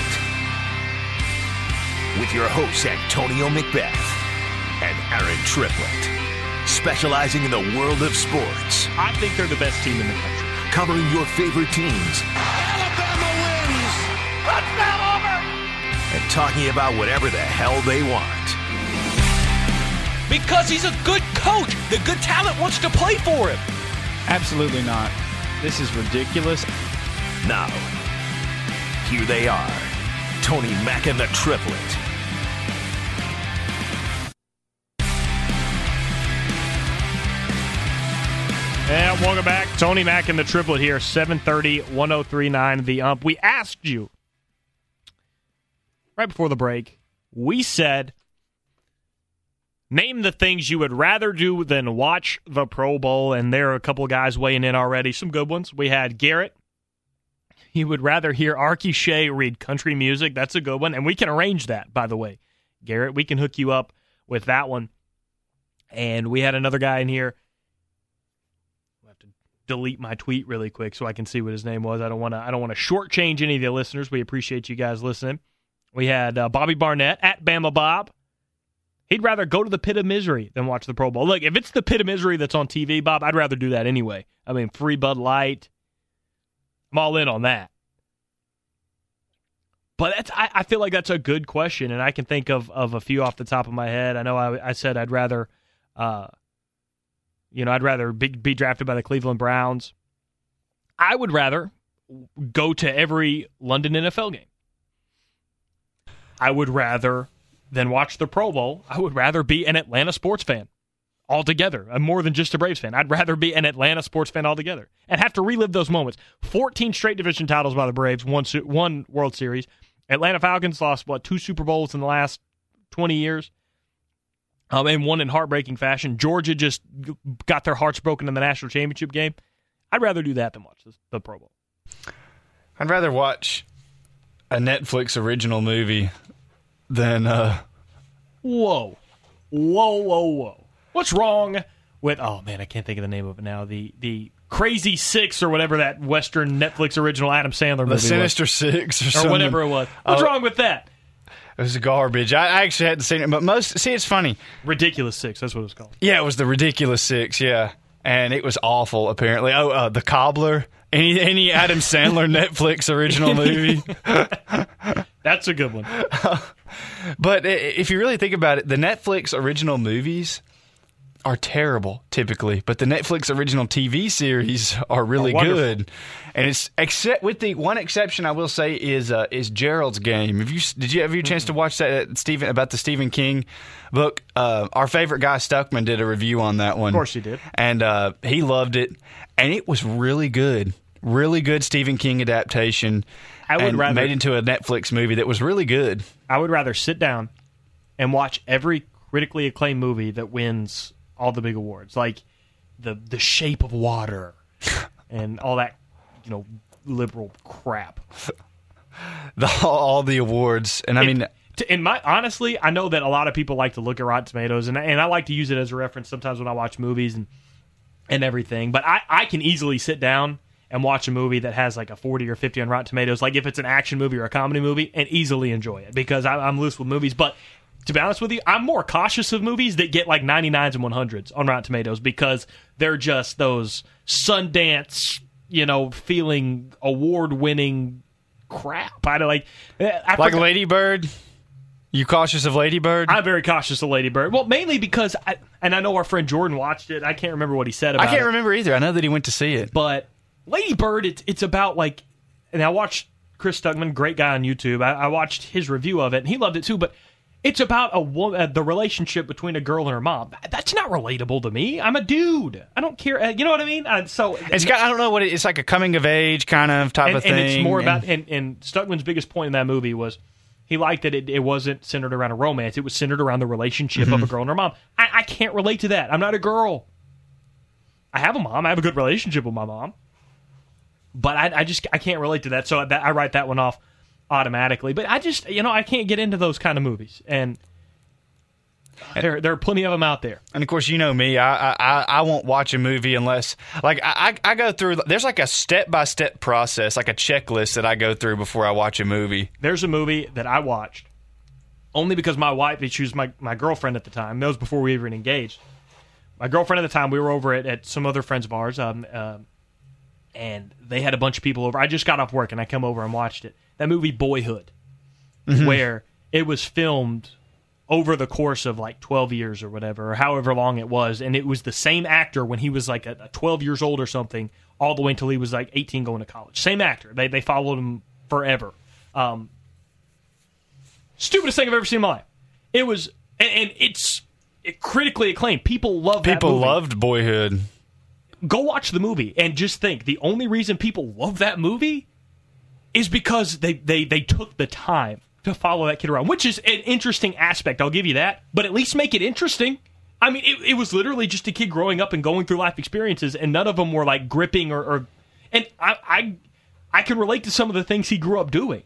with your hosts Antonio McBeth and Aaron Triplet, specializing in the world of sports. I think they're the best team in the country. Covering your favorite teams. Alabama wins. Touchdown Auburn. And talking about whatever the hell they want. Because he's a good coach. The good talent wants to play for him. Absolutely not. This is ridiculous. Now, here they are, Tony Mac and the Triplet. And welcome back. Tony Mac and the Triplet here, seven thirty, one oh three point nine The Ump. We asked you, right before the break, we said, name the things you would rather do than watch the Pro Bowl, and there are a couple of guys weighing in already. Some good ones. We had Garrett. He would rather hear Arky Shea read country music. That's a good one, and we can arrange that, by the way. Garrett, we can hook you up with that one. And we had another guy in here. Delete my tweet really quick so I can see what his name was. I don't want to. I don't want to shortchange any of the listeners. We appreciate you guys listening. We had uh, Bobby Barnett at Bama Bob. He'd rather go to the pit of misery than watch the Pro Bowl. Look, if it's the pit of misery that's on T V, Bob, I'd rather do that anyway. I mean, free Bud Light. I'm all in on that. But that's, I, I feel like that's a good question, and I can think of, of a few off the top of my head. I know I, I said I'd rather. Uh, You know, I'd rather be, be drafted by the Cleveland Browns. I would rather go to every London N F L game. I would rather than watch the Pro Bowl. I would rather be an Atlanta sports fan altogether. I'm more than just a Braves fan. I'd rather be an Atlanta sports fan altogether and have to relive those moments. fourteen straight division titles by the Braves, one, one World Series. Atlanta Falcons lost, what, two Super Bowls in the last twenty years? Um, and won in heartbreaking fashion. Georgia just got their hearts broken in the national championship game. I'd rather do that than watch this, the Pro Bowl. I'd rather watch a Netflix original movie than... Uh... Whoa. Whoa, whoa, whoa. What's wrong with... Oh, man, I can't think of the name of it now. The the Crazy Six or whatever that Western Netflix original Adam Sandler movie The Sinister was. Six or, or something. whatever it was. What's uh, wrong with that? It was garbage. I I actually hadn't seen it, but most... See, it's funny. Ridiculous Six, that's what it was called. Yeah, it was the Ridiculous Six, yeah. And it was awful, apparently. Oh, uh, The Cobbler. Any any Adam Sandler Netflix original movie. That's a good one. But if you really think about it, the Netflix original movies are terrible, typically. But the Netflix original T V series are really oh, good. And it's except with the one exception I will say is uh, is Gerald's Game. Have you did you have your chance mm-hmm. to watch that uh, Stephen about the Stephen King book? Uh, our favorite guy Stuckman did a review on that one. Of course he did, and uh, he loved it, and it was really good, really good Stephen King adaptation. I would and rather made into a Netflix movie that was really good. I would rather sit down and watch every critically acclaimed movie that wins all the big awards, like the The Shape of Water and all that, you know, liberal crap. The, all the awards, and I It- mean, To- In my honestly, I know that a lot of people like to look at Rotten Tomatoes, and and I like to use it as a reference sometimes when I watch movies and and everything. But I, I can easily sit down and watch a movie that has like a forty or fifty on Rotten Tomatoes, like if it's an action movie or a comedy movie, and easily enjoy it because I, I'm loose with movies. But to be honest with you, I'm more cautious of movies that get like ninety-nines and one hundreds on Rotten Tomatoes because they're just those Sundance, you know, feeling award-winning crap. I don't like I like forgot- Lady Bird. You cautious of Lady Bird? I'm very cautious of Lady Bird. Well, mainly because, I, and I know our friend Jordan watched it. I can't remember what he said about it. I can't remember either. I know that he went to see it. But Lady Bird, it's it's about like, and I watched Chris Stuckman, great guy on YouTube. I, I watched his review of it, and he loved it too. But it's about a woman, uh, the relationship between a girl and her mom. That's not relatable to me. I'm a dude. I don't care. Uh, you know what I mean? Uh, so It's got, I don't know what it, it's like a coming of age kind of type and, of thing. and it's more and- about and, and Stuckman's biggest point in that movie was he liked that it, it wasn't centered around a romance. It was centered around the relationship Mm-hmm. of a girl and her mom. I, I can't relate to that. I'm not a girl. I have a mom. I have a good relationship with my mom. But I, I just I can't relate to that. So that, I write that one off automatically. But I just, you know, I can't get into those kind of movies. And there, there are plenty of them out there. And of course, you know me. I I, I won't watch a movie unless, like, I I go through. There's like a step by step process, like a checklist that I go through before I watch a movie. There's a movie that I watched only because my wife, she was my, my girlfriend at the time. That was before we even engaged. My girlfriend at the time, we were over at, at some other friends of ours, um, uh, and they had a bunch of people over. I just got off work, and I come over and watched it. That movie, Boyhood, where it was filmed over the course of like twelve years or whatever, or however long it was, and it was the same actor when he was like a, a twelve years old or something, all the way until he was like eighteen going to college. Same actor. They they followed him forever. Um, stupidest thing I've ever seen in my life. It was, and, and it's it critically acclaimed. People love that People movie. loved Boyhood. Go watch the movie and just think the only reason people love that movie is because they, they, they took the time to follow that kid around, which is an interesting aspect. I'll give you that, but at least make it interesting. I mean, it, it was literally just a kid growing up and going through life experiences, and none of them were like gripping or. or and I, I, I can relate to some of the things he grew up doing,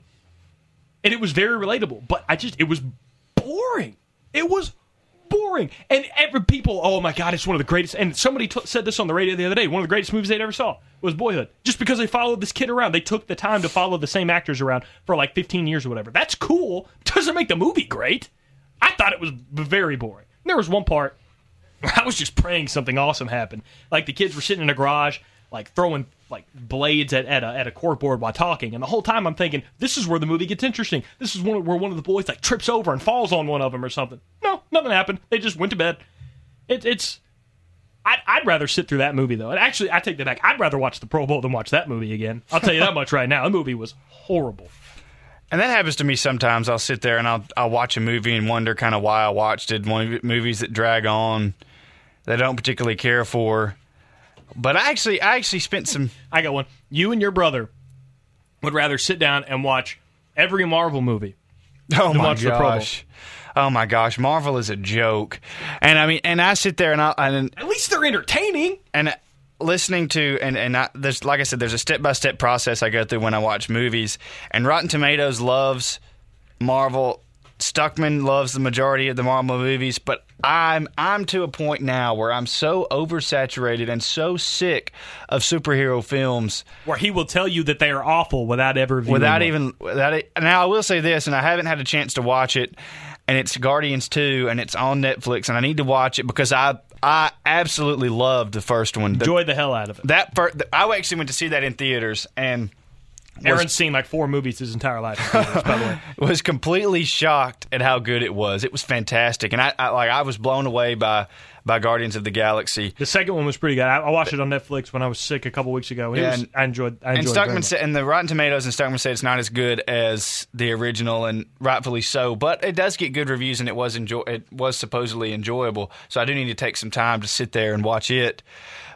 and it was very relatable. But I just, it was boring. It was boring, and every people, oh my god, it's one of the greatest. And somebody t- said this on the radio the other day. One of the greatest movies they'd ever saw was Boyhood, just because they followed this kid around. They took the time to follow the same actors around for like fifteen years or whatever. That's cool. Doesn't make the movie great. I thought it was very boring. There was one part where I was just praying something awesome happened. Like the kids were sitting in a garage, like throwing like blades at, at a at a corkboard while talking, and the whole time I'm thinking, this is where the movie gets interesting. This is one where one of the boys like trips over and falls on one of them or something. No, nothing happened. They just went to bed. It, it's. I'd, I'd rather sit through that movie though. And actually, I take that back. I'd rather watch the Pro Bowl than watch that movie again. I'll tell you that much right now. The movie was horrible. And that happens to me sometimes. I'll sit there and I'll I'll watch a movie and wonder kind of why I watched it. One of the movies that drag on, that I don't particularly care for. But I actually I actually spent some. I got one. You and your brother would rather sit down and watch every Marvel movie. Oh to my watch the Pro Bowl. gosh! Oh my gosh! Marvel is a joke, and I mean, and I sit there and I and At least they're entertaining. and listening to and and I, there's like I said, there's a step by step process I go through when I watch movies. And Rotten Tomatoes loves Marvel. Stuckman loves the majority of the Marvel movies, but I'm I'm to a point now where I'm so oversaturated and so sick of superhero films Where he will tell you that they are awful without ever viewing without one. even without it. Now I will say this, and I haven't had a chance to watch it, and it's Guardians two, and it's on Netflix, and I need to watch it because I I absolutely loved the first one. The, enjoy the hell out of it. that fir- I actually went to see that in theaters and Aaron's seen like four movies his entire life. in theaters, by the way. was completely shocked at how good it was. It was fantastic, and I, I like I was blown away by by Guardians of the Galaxy. The second one was pretty good. I, I watched it on Netflix when I was sick a couple weeks ago. It Yeah, was, and- I enjoyed. I And enjoyed it very Stuckman much. said, and the Rotten Tomatoes and Stuckman said it's not as good as the original, and rightfully so. But it does get good reviews, and it was enjoy. It was supposedly enjoyable. So I do need to take some time to sit there and watch it.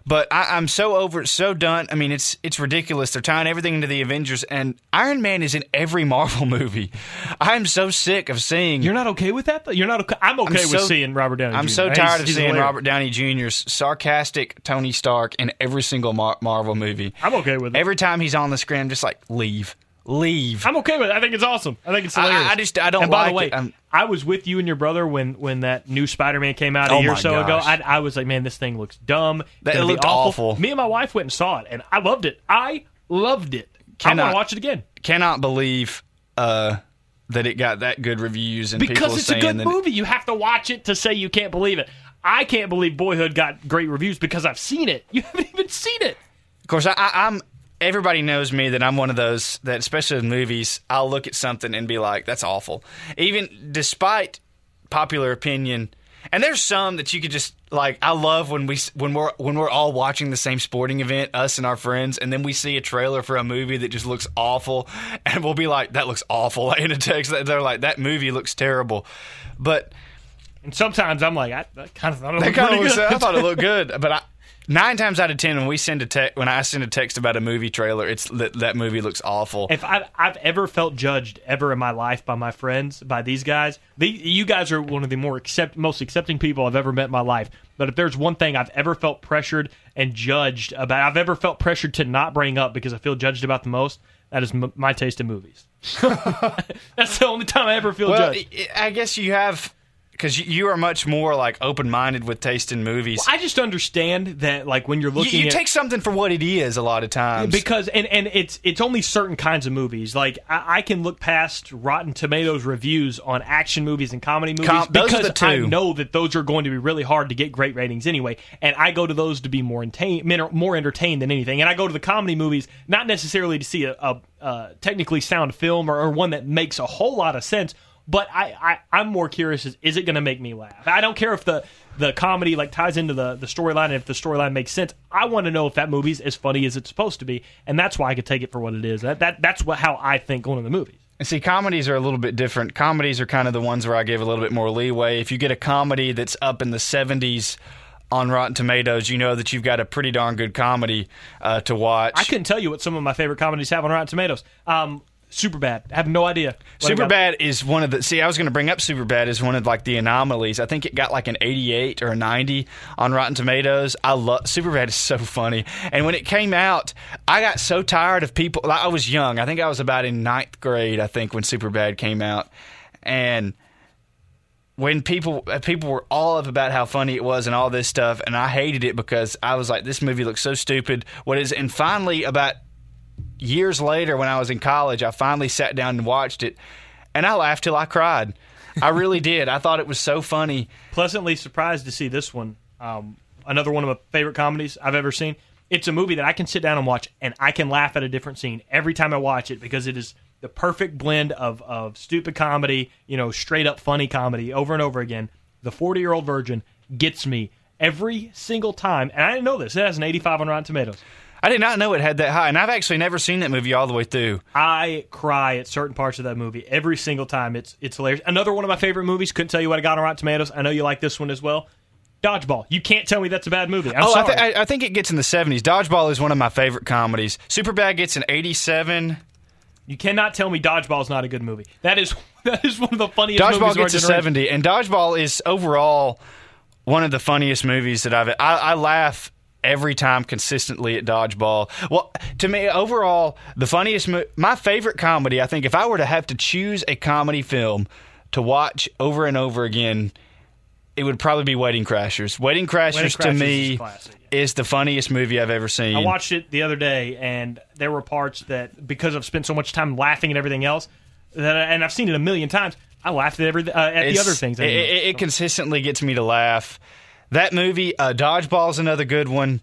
But I, I'm so over it, so done. I mean, it's it's ridiculous. They're tying everything into the Avengers, and Iron Man is in every Marvel movie. I'm so sick of seeing. You're not okay with that, though? You're not okay. I'm okay I'm with so, seeing Robert Downey Junior I'm so He's- tired of he's seeing hilarious. Robert Downey Junior's sarcastic Tony Stark in every single Mar- Marvel movie. I'm okay with it. Every time he's on the screen, I'm just like, leave. Leave. I'm okay with it. I think it's awesome. I think it's I- hilarious. I just- I don't and by like the way, it. I'm- I was with you and your brother when, when that new Spider-Man came out a Oh year or my so ago. gosh. I, I was like, man, this thing looks dumb. It's That- gonna it be looked awful. awful. Me and my wife went and saw it, and I loved it. I loved it. I want Cannot- to watch it again. Cannot believe uh, that it got that good reviews and people Because it's a saying good that movie. You have to watch it to say you can't believe it. I can't believe Boyhood got great reviews because I've seen it. You haven't even seen it. Of course, I, I, I'm. Everybody knows me that I'm one of those that, especially in movies, I'll look at something and be like, "That's awful," even despite popular opinion. And there's some that you could just like. I love when we when we're when we're all watching the same sporting event, us and our friends, and then we see a trailer for a movie that just looks awful, and we'll be like, "That looks awful." In a text, they're like, "That movie looks terrible," but And sometimes I'm like, I, I kind of thought it that looked kind of pretty looks. good. I thought it looked good, but I. Nine times out of ten, when we send a text, when I send a text about a movie trailer, it's that that movie looks awful. If I've, I've ever felt judged ever in my life by my friends, by these guys, the, you guys are one of the more accept, most accepting people I've ever met in my life. But if there's one thing I've ever felt pressured and judged about, I've ever felt pressured to not bring up because I feel judged about the most, that is m- my taste in movies. That's the only time I ever feel Well, judged. I I guess you have, because you are much more like open-minded with taste in movies. I just understand that, like, when you're You, looking you at... take something for what it is a lot of times. Because and, and it's it's only certain kinds of movies. Like I, I can look past Rotten Tomatoes reviews on action movies and comedy movies Com- those are because the two. I know that those are going to be really hard to get great ratings anyway. And I go to those to be more entertain, more entertained than anything. And I go to the comedy movies not necessarily to see a, a, a technically sound film or, or one that makes a whole lot of sense. But I, I, I'm more curious, is, is it going to make me laugh? I don't care if the, the comedy like ties into the, the storyline and if the storyline makes sense. I want to know if that movie's as funny as it's supposed to be, and that's why I could take it for what it is. That, that That's what how I think going to the movies. And see, comedies are a little bit different. Comedies are kind of the ones where I give a little bit more leeway. If you get a comedy that's up in the seventies on Rotten Tomatoes, you know that you've got a pretty darn good comedy uh, to watch. I couldn't tell you what some of my favorite comedies have on Rotten Tomatoes. Um, Superbad. I have no idea. what it got. Superbad is one of the. See, I was going to bring up Superbad as one of like the anomalies. I think it got like an eighty-eight or a ninety on Rotten Tomatoes. I love Superbad is so funny. And when it came out, I got so tired of people. I was young. I think I was about in ninth grade. I think when Superbad came out, and when people people were all up about how funny it was and all this stuff, and I hated it because I was like, this movie looks so stupid. What is? And finally, about years later, when I was in college, I finally sat down and watched it, and I laughed till I cried. I really did. I thought it was so funny. Pleasantly surprised to see this one. Um, another one of my favorite comedies I've ever seen. It's a movie that I can sit down and watch, and I can laugh at a different scene every time I watch it because it is the perfect blend of, of stupid comedy, you know, straight up funny comedy over and over again. The forty-Year-Old Virgin gets me every single time, and I didn't know this. It has an eighty-five on Rotten Tomatoes. I did not know it had that high, and I've actually never seen that movie all the way through. I cry at certain parts of that movie every single time. It's it's hilarious. Another one of my favorite movies. Couldn't tell you what I got on Rotten Tomatoes. I know you like this one as well. Dodgeball. You can't tell me that's a bad movie. I'm oh, sorry. I, th- I, I think it gets in the seventies. Dodgeball is one of my favorite comedies. Superbad gets an eighty-seven. You cannot tell me Dodgeball is not a good movie. That is that is one of the funniest movies Dodgeball of our gets a generation. seventy, and Dodgeball is overall one of the funniest movies that I've. I, I laugh every time consistently at Dodgeball. Well, to me, overall, the funniest, mo- my favorite comedy. I think if I were to have to choose a comedy film to watch over and over again, it would probably be Wedding Crashers. Wedding Crashers, Wedding to Crashers me is classic, yeah. is the funniest movie I've ever seen. I watched it the other day, and there were parts that, because I've spent so much time laughing at everything else, that and I've seen it a million times, I laughed at every uh, at It's- the other things. It, anymore. it, it So- consistently gets me to laugh. That movie, uh, Dodgeball, is another good one.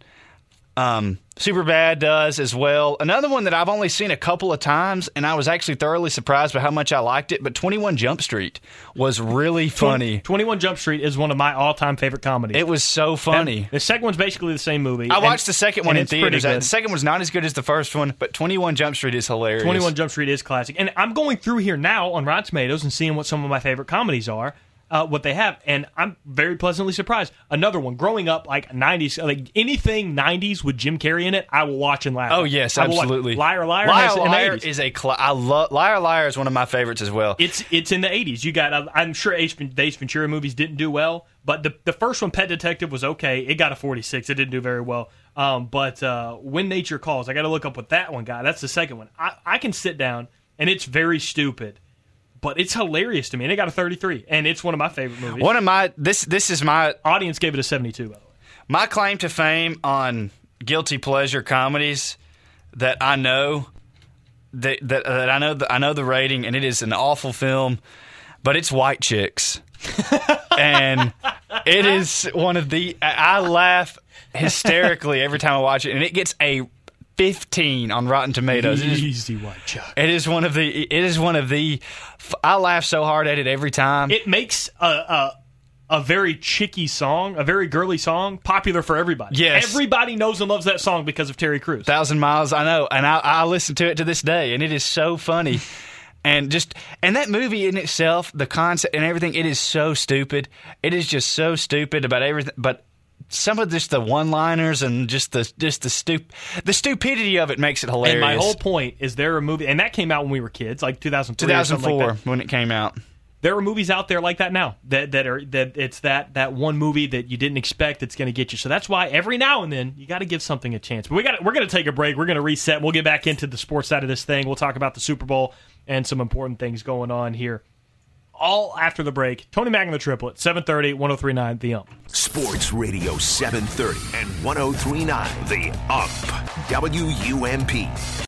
Um, Superbad does as well. Another one that I've only seen a couple of times, and I was actually thoroughly surprised by how much I liked it. But twenty-one Jump Street was really funny. twenty-one Jump Street is one of my all-time favorite comedies. It was so funny. The second one's basically the same movie. I and- watched the second one and in it's pretty theaters. good. The second one's not as good as the first one, but twenty-one Jump Street is hilarious. twenty-one Jump Street is classic. And I'm going through here now on Rotten Tomatoes and seeing what some of my favorite comedies are. uh, what they have, and I'm very pleasantly surprised. Another one, growing up like nineties, like anything nineties with Jim Carrey in it, I will watch and laugh. Oh yes, I will watch. absolutely. Liar Liar, Liar has, in the Liar eighties. is a cl- I love Liar Liar is one of my favorites as well. It's it's in the eighties. You got I'm sure Ace, the Ace Ventura movies didn't do well, but the the first one, Pet Detective, was okay. It got a forty-six. It didn't do very well. Um, but uh, When Nature Calls, I got to look up what that one got. That's the second one. I, I can sit down, and it's very stupid, but it's hilarious to me. And it got a thirty-three, and it's one of my favorite movies. One of my this this is my audience gave it a seventy-two, by the way. My claim to fame on guilty pleasure comedies that I know that that, that I know the, I know the rating, and it is an awful film, but it's White Chicks, and it is one of the I, I laugh hysterically every time I watch it, and it gets a fifteen on Rotten Tomatoes. It is, Easy White Chuck. It is one of the. It is one of the. I laugh so hard at it every time. It makes a a, a very chicky song, a very girly song, popular for everybody. Yes, everybody knows and loves that song because of Terry Crews. Thousand Miles, I know, and I, I listen to it to this day, and it is so funny. And just and that movie in itself, the concept and everything, it is so stupid. It is just so stupid about everything, but. Some of just the one-liners and just the just the stup the stupidity of it makes it hilarious. And my whole point is there a movie, and that came out when we were kids, like two thousand three, two thousand four, or like that. When it came out. There are movies out there like that now that that are that it's that that one movie that you didn't expect that's going to get you. So that's why every now and then you got to give something a chance. But we got we're going to take a break. We're going to reset. And we'll get back into the sports side of this thing. We'll talk about the Super Bowl and some important things going on here. All after the break. Tony Mack and the Triplet, seven thirty, ten thirty-nine The Ump. Sports Radio seven thirty and ten thirty-nine The Ump. W U M P.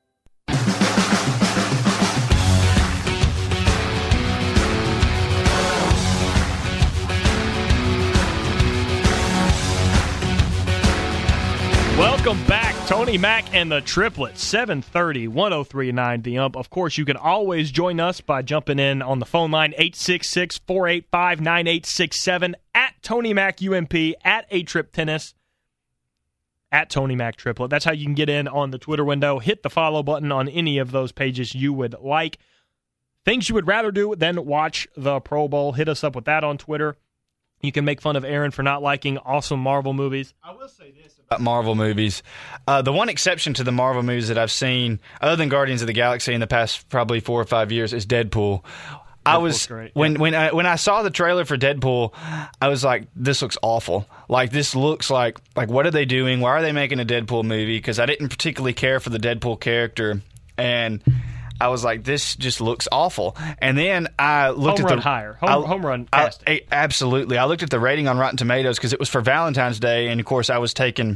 Welcome back, Tony Mack and the Triplet, seven thirty, ten thirty-nine The Ump. Of course, you can always join us by jumping in on the phone line, eight six six, four eight five, nine eight six seven, at Tony Mack U M P, at A Trip Tennis, at Tony Mack Triplet. That's how you can get in on the Twitter window. Hit the follow button on any of those pages you would like. Things you would rather do than watch the Pro Bowl. Hit us up with that on Twitter. You can make fun of Aaron for not liking awesome Marvel movies. I will say this about Marvel movies. Uh, the one exception to the Marvel movies that I've seen, other than Guardians of the Galaxy in the past probably four or five years, is Deadpool. I was great. when yeah. when I, when I saw the trailer for Deadpool, I was like, "This looks awful. Like this looks like like what are they doing? Why are they making a Deadpool movie?" Because I didn't particularly care for the Deadpool character, and I was like, "This just looks awful." And then I looked home at run the higher, home, I, home run I, casting. I, absolutely. I looked at the rating on Rotten Tomatoes because it was for Valentine's Day, and of course, I was taking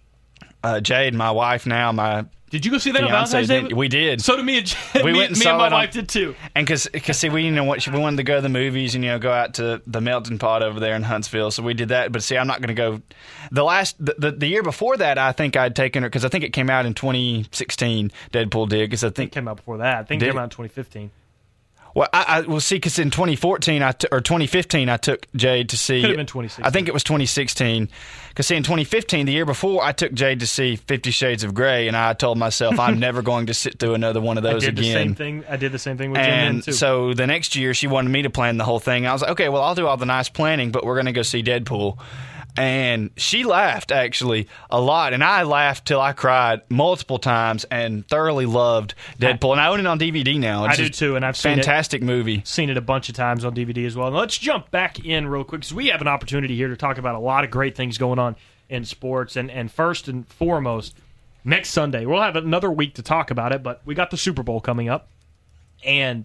uh, Jade, my wife now, my. Did you go see that on Fiance Valentine's Day? did- we did. So did me and We me, went and me saw and my that on- wife did too. And because see we you know what we wanted to go to the movies and you know go out to the melting pot over there in Huntsville, so we did that. But see, I'm not going to go. The last the, the the year before that, I think I'd taken her because I think it came out in twenty sixteen. Deadpool did because I It think came out before that. I think it Did came it? out in twenty fifteen. well I, I well see because in twenty fourteen I t- or twenty fifteen I took Jade to see. Could have been twenty sixteen. I think it was twenty sixteen because see in twenty fifteen the year before I took Jade to see Fifty Shades of Grey and I told myself I'm never going to sit through another one of I those did again. the same thing. I did the same thing with Jim And Lynn, too. so the next year, she wanted me to plan the whole thing. I was like, okay, well, I'll do all the nice planning, but we're going to go see Deadpool. And she laughed, actually, a lot. And I laughed till I cried multiple times and thoroughly loved Deadpool. And I own it on D V D now. It's I do just too, and I've seen it. fantastastic movie. Seen it a bunch of times on D V D as well. Now let's jump back in real quick because we have an opportunity here to talk about a lot of great things going on in sports. And, and first and foremost, next Sunday, we'll have another week to talk about it, but we got the Super Bowl coming up. And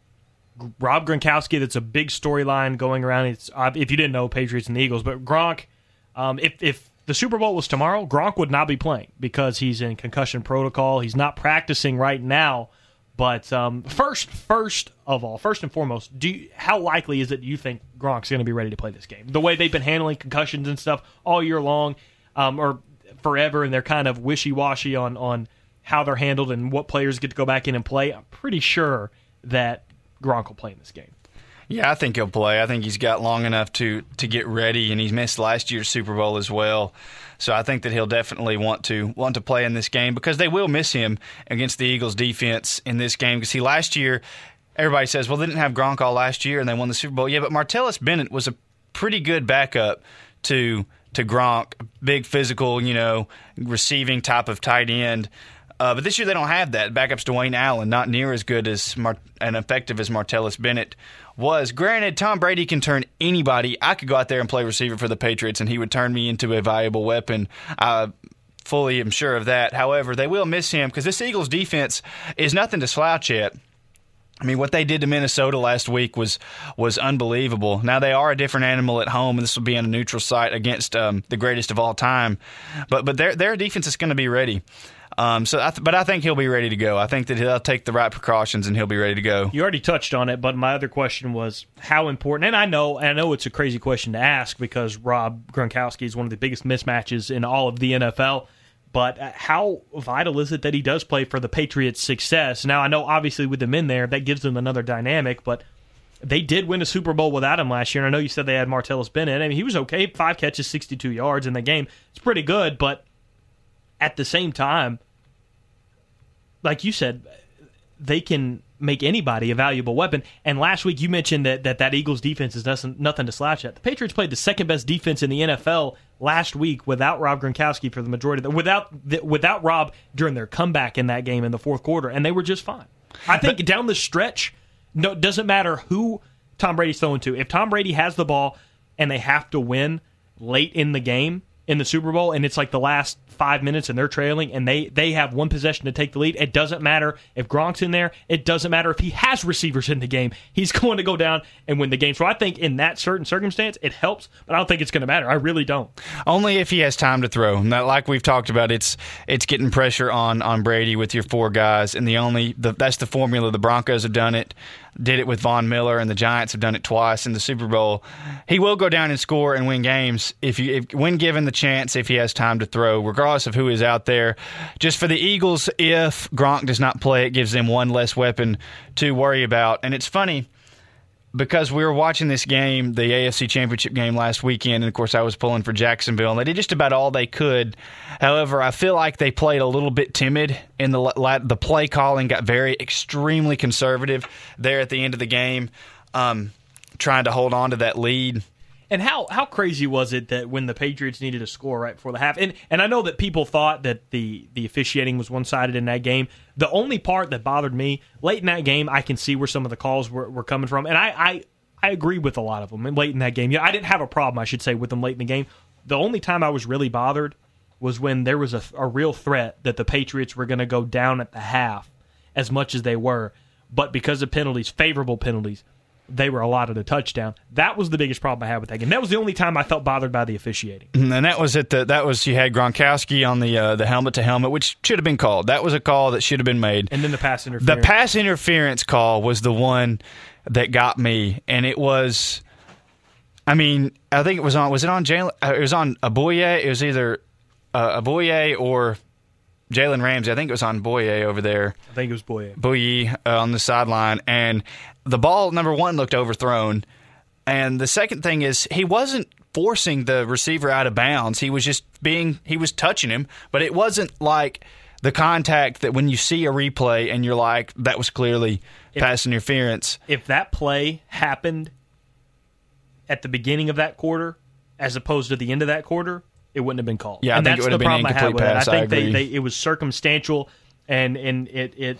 Rob Gronkowski, that's a big storyline going around. It's uh, if you didn't know, Patriots and the Eagles, but Gronk, um, if if the Super Bowl was tomorrow, Gronk would not be playing because he's in concussion protocol. He's not practicing right now. But um, first, first of all, first and foremost, do you, how likely is it you think Gronk's going to be ready to play this game? The way they've been handling concussions and stuff all year long, um, or forever, and they're kind of wishy-washy on on how they're handled and what players get to go back in and play. I'm pretty sure that Gronk will play in this game. Yeah, I think he'll play. I think he's got long enough to, to get ready, and he's missed last year's Super Bowl as well. So I think that he'll definitely want to want to play in this game because they will miss him against the Eagles' defense in this game. Because he last year, everybody says, well, they didn't have Gronk all last year and they won the Super Bowl. Yeah, but Martellus Bennett was a pretty good backup to to Gronk, big physical, you know, receiving type of tight end. Uh, but this year they don't have that. Backup's Dwayne Allen, not near as good as Mar- and effective as Martellus Bennett was. Granted, Tom Brady can turn anybody. I could go out there and play receiver for the Patriots, and he would turn me into a valuable weapon. I fully am sure of that. However, they will miss him because this Eagles defense is nothing to slouch at. I mean, what they did to Minnesota last week was was unbelievable. Now, they are a different animal at home, and this will be on a neutral site against um, the greatest of all time. But but their their defense is going to be ready. Um, so, I th- but I think he'll be ready to go. I think that he'll take the right precautions and he'll be ready to go. You already touched on it, but my other question was how important. And I know, I know it's a crazy question to ask because Rob Gronkowski is one of the biggest mismatches in all of the N F L. But how vital is it that he does play for the Patriots' success? Now, I know obviously with them in there, that gives them another dynamic, but they did win a Super Bowl without him last year. And I know you said they had Martellus Bennett. I mean, he was okay, five catches, sixty-two yards in the game. It's pretty good, but at the same time, like you said, they can make anybody a valuable weapon. And last week you mentioned that that, that Eagles defense is nothing, nothing to slouch at. The Patriots played the second best defense in the N F L last week without Rob Gronkowski for the majority of the, without the, without Rob during their comeback in that game in the fourth quarter, and they were just fine. I think but, down the stretch, no, it doesn't matter who Tom Brady's throwing to. If Tom Brady has the ball and they have to win late in the game in the Super Bowl, and it's like the last five minutes and they're trailing and they, they have one possession to take the lead, it doesn't matter if Gronk's in there. It doesn't matter if he has receivers in the game. He's going to go down and win the game. So I think in that certain circumstance, it helps, but I don't think it's going to matter. I really don't. Only if he has time to throw. Now, like we've talked about, it's it's getting pressure on, on Brady with your four guys, and the only the, that's the formula. The Broncos have done it. Did it with Von Miller, and the Giants have done it twice in the Super Bowl. He will go down and score and win games if you, if, when given the chance, if he has time to throw, regardless of who is out there. Just for the Eagles, if Gronk does not play, it gives them one less weapon to worry about. And it's funny because we were watching this game, the A F C Championship game last weekend, and of course I was pulling for Jacksonville, and they did just about all they could. However, I feel like they played a little bit timid in the the play calling, got very extremely conservative there at the end of the game, um, trying to hold on to that lead. And how, how crazy was it that when the Patriots needed a score right before the half, and and I know that people thought that the, the officiating was one-sided in that game. The only part that bothered me, late in that game, I can see where some of the calls were, were coming from, and I, I, I agree with a lot of them late in that game. Yeah, I didn't have a problem, I should say, with them late in the game. The only time I was really bothered was when there was a, a real threat that the Patriots were going to go down at the half as much as they were, but because of penalties, favorable penalties, they were allotted a touchdown. That was the biggest problem I had with that game. That was the only time I felt bothered by the officiating. And that was it. The, that was you had Gronkowski on the uh, the helmet to helmet, which should have been called. That was a call that should have been made. And then the pass interference. The pass interference call was the one that got me, and it was. I mean, I think it was on. Was it on Jalen? It was on Aboye. It was either uh, Aboye or Jalen Ramsey. I think it was on Boye over there. I think it was Boye. Boye uh, on the sideline. And the ball, number one, looked overthrown. And the second thing is he wasn't forcing the receiver out of bounds. He was just being – he was touching him. But it wasn't like the contact that when you see a replay and you're like, that was clearly if, pass interference. If that play happened at the beginning of that quarter as opposed to the end of that quarter – it wouldn't have been called. Yeah, I and think that's it would have the been problem I had with pass, it. I think I they, they it was circumstantial and and it it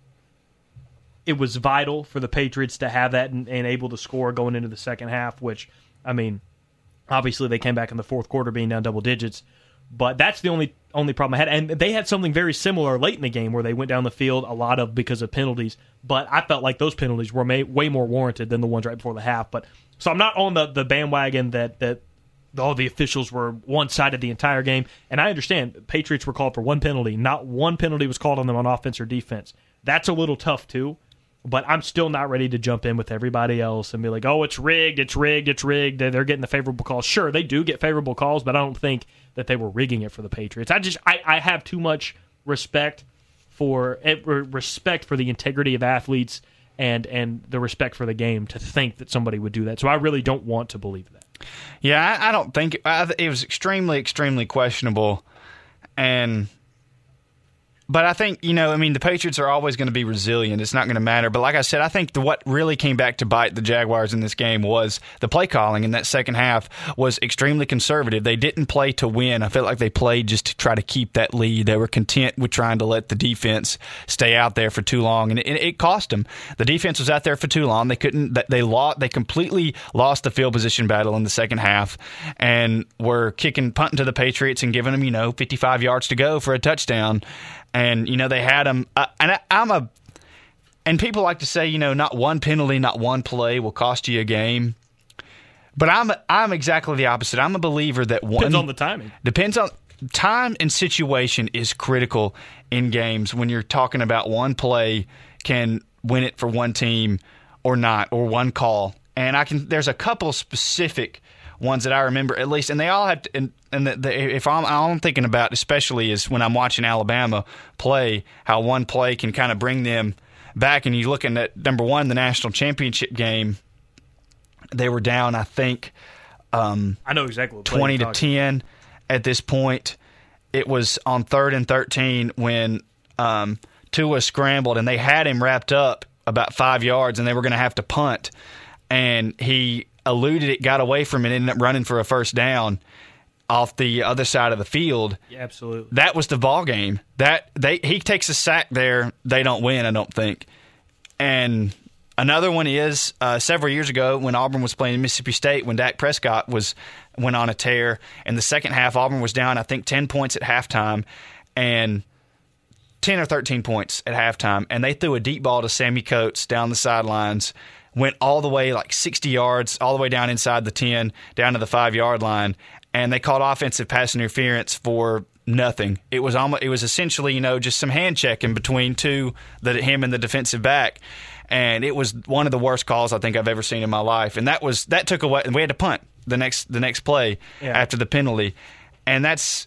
it was vital for the Patriots to have that and, and able to score going into the second half, which I mean, obviously they came back in the fourth quarter being down double digits, but that's the only only problem I had. And they had something very similar late in the game where they went down the field a lot of because of penalties, but I felt like those penalties were may, way more warranted than the ones right before the half. But so I'm not on the, the bandwagon that that all the officials were one-sided the entire game. And I understand Patriots were called for one penalty. Not one penalty was called on them on offense or defense. That's a little tough, too. But I'm still not ready to jump in with everybody else and be like, oh, it's rigged, it's rigged, it's rigged. They're getting the favorable calls. Sure, they do get favorable calls, but I don't think that they were rigging it for the Patriots. I just I, I have too much respect for respect for the integrity of athletes and, and the respect for the game to think that somebody would do that. So I really don't want to believe that. Yeah, I, I don't think I, it was extremely, extremely questionable, and But I think, you know, I mean, the Patriots are always going to be resilient. It's not going to matter. But like I said, I think the, what really came back to bite the Jaguars in this game was the play calling in that second half was extremely conservative. They didn't play to win. I felt like they played just to try to keep that lead. They were content with trying to let the defense stay out there for too long, and it, it cost them. The defense was out there for too long. They couldn't. They lost. They completely lost the field position battle in the second half, and were kicking, punting to the Patriots and giving them, you know, fifty-five yards to go for a touchdown. And, you know, they had them. Uh, and I, I'm a. And people like to say, you know, not one penalty, not one play will cost you a game. But I'm I'm exactly the opposite. I'm a believer that one. Depends on the timing. Depends on. Time and situation is critical in games when you're talking about one play can win it for one team or not, or one call. And I can. There's a couple specific ones that I remember at least, and they all have to, and, and the, the, if I'm, all I'm thinking about especially is when I'm watching Alabama play, how one play can kind of bring them back. And you're looking at, number one, the national championship game, they were down, I think, um, I know exactly what twenty to ten at this point. It was on third and thirteen when um, Tua scrambled, and they had him wrapped up about five yards, and they were going to have to punt. And he eluded it, got away from it, ended up running for a first down off the other side of the field. Yeah, absolutely. That was the ball game. That they he takes a sack there, they don't win, I don't think. And another one is uh, several years ago when Auburn was playing Mississippi State, when Dak Prescott was went on a tear. In the second half, Auburn was down, I think, ten points at halftime, and ten or thirteen points at halftime. And they threw a deep ball to Sammy Coates down the sidelines, went all the way like sixty yards, all the way down inside the ten, down to the five-yard line, and they called offensive pass interference for nothing. It was almost, it was essentially, you know, just some hand checking between two, the, him and the defensive back, and it was one of the worst calls I think I've ever seen in my life. And that was that took away, and we had to punt the next the next play yeah. after the penalty, and that's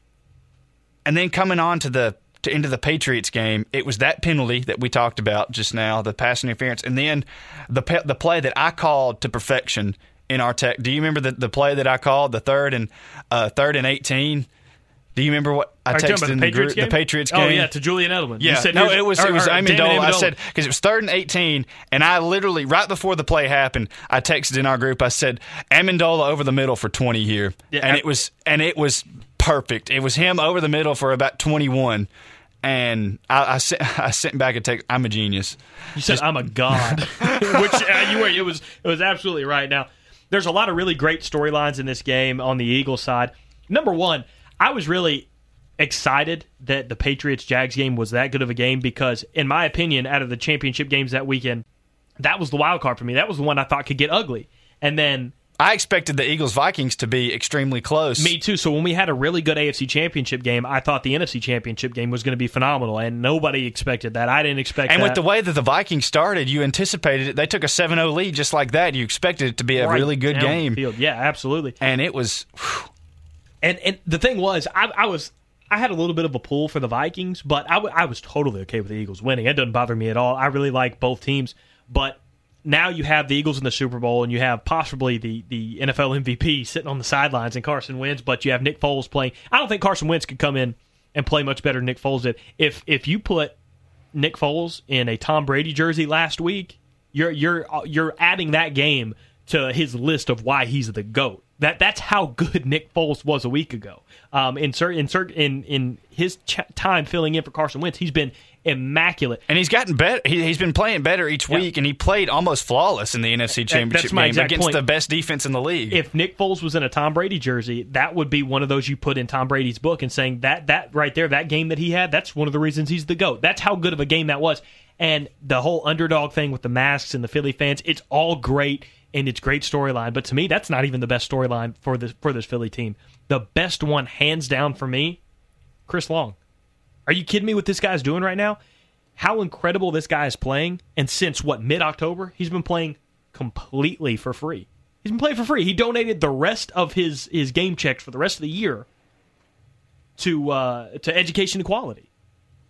and then coming on to the. To into the Patriots game, it was that penalty that we talked about just now, the pass interference, and then the pe- the play that I called to perfection in our tech. Do you remember the, the play that I called, the third and uh, third and eighteen? Do you remember what I Are texted the in the, Patriots group, the Patriots game? Oh yeah, to Julian Edelman. Yeah, you said no, it was it was or, or Amendola. I Amendola. said because it was third and eighteen, and I literally right before the play happened, I texted in our group. I said Amendola over the middle for twenty here, yeah, and I, it was and it was perfect. It was him over the middle for about twenty-one. And I, I sent I sent back a text. I'm a genius. You said Just, I'm a god, which uh, you were. It was it was absolutely right. Now, there's a lot of really great storylines in this game on the Eagles side. Number one, I was really excited that the Patriots-Jags game was that good of a game because, in my opinion, out of the championship games that weekend, that was the wild card for me. That was the one I thought could get ugly. And then I expected the Eagles-Vikings to be extremely close. Me too. So when we had a really good A F C Championship game, I thought the N F C Championship game was going to be phenomenal, and nobody expected that. I didn't expect and that. And with the way that the Vikings started, you anticipated it. They took a seven oh lead just like that. You expected it to be a right really good down game. The field. Yeah, absolutely. And it was... Whew. And and the thing was, I, I was... I had a little bit of a pull for the Vikings, but I, w- I was totally okay with the Eagles winning. It doesn't bother me at all. I really like both teams, but... Now you have the Eagles in the Super Bowl, and you have possibly the, the N F L M V P sitting on the sidelines, and Carson Wentz, but you have Nick Foles playing. I don't think Carson Wentz could come in and play much better than Nick Foles did. If if you put Nick Foles in a Tom Brady jersey last week, you're you're you're adding that game to his list of why he's the GOAT. That that's how good Nick Foles was a week ago. Um, in cert, in cert, in in his ch- time filling in for Carson Wentz, he's been immaculate, and he's gotten better. He, he's been playing better each week, yeah. and he played almost flawless in the N F C Championship game against point. the best defense in the league. If Nick Foles was in a Tom Brady jersey, that would be one of those you put in Tom Brady's book and saying that that right there, that game that he had, that's one of the reasons he's the GOAT. That's how good of a game that was. And the whole underdog thing with the masks and the Philly fans, it's all great. And it's great storyline, but to me, that's not even the best storyline for this for this Philly team. The best one, hands down for me, Chris Long. Are you kidding me what this guy's doing right now? How incredible this guy is playing, and since, what, mid-October, he's been playing completely for free. He's been playing for free. He donated the rest of his, his game checks for the rest of the year to uh, to education equality.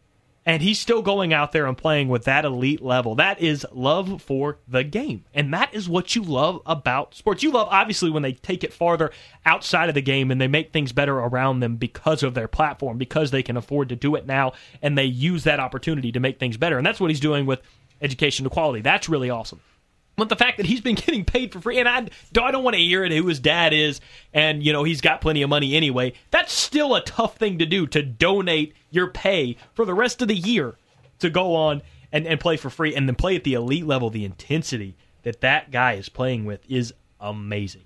And he's still going out there and playing with that elite level. That is love for the game. And that is what you love about sports. You love, obviously, when they take it farther outside of the game and they make things better around them because of their platform, because they can afford to do it now, and they use that opportunity to make things better. And that's what he's doing with education equality. That's really awesome. But the fact that he's been getting paid for free, and I, I don't want to hear it who his dad is, and you know he's got plenty of money anyway, that's still a tough thing to do, to donate your pay for the rest of the year to go on and, and play for free, and then play at the elite level. The intensity that that guy is playing with is amazing.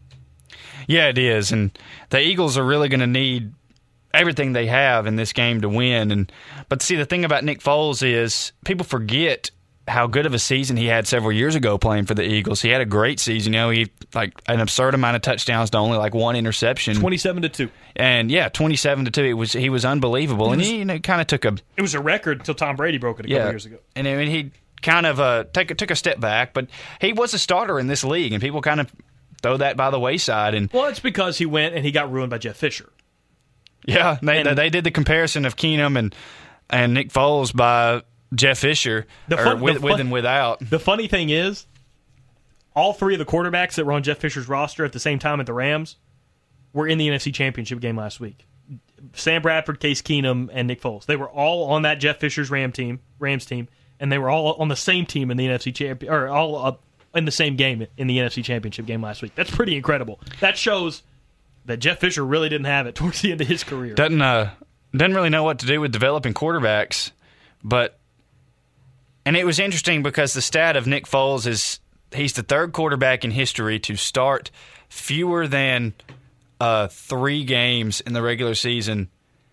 Yeah, it is, and the Eagles are really going to need everything they have in this game to win. And but see, the thing about Nick Foles is people forget how good of a season he had several years ago playing for the Eagles. He had a great season. You know, he like an absurd amount of touchdowns to only like one interception. Twenty-seven to two, and yeah, twenty-seven to two. It was he was unbelievable, it was, and he you know, kind of took a. It was a record until Tom Brady broke it a yeah, couple years ago. And I mean, he kind of uh, take took a step back, but he was a starter in this league, and people kind of throw that by the wayside. And well, it's because he went and he got ruined by Jeff Fisher. Yeah, they and, they did the comparison of Keenum and and Nick Foles by Jeff Fisher, the fun, or with, the with fun, and without. The funny thing is, all three of the quarterbacks that were on Jeff Fisher's roster at the same time at the Rams were in the N F C Championship game last week. Sam Bradford, Case Keenum, and Nick Foles. They were all on that Jeff Fisher's Ram team, Rams team, and they were all on the same team in the N F C champion, or all up in the same game in the N F C Championship game last week. That's pretty incredible. That shows that Jeff Fisher really didn't have it towards the end of his career. Doesn't uh, doesn't really know what to do with developing quarterbacks, but. And it was interesting because the stat of Nick Foles is he's the third quarterback in history to start fewer than uh, three games in the regular season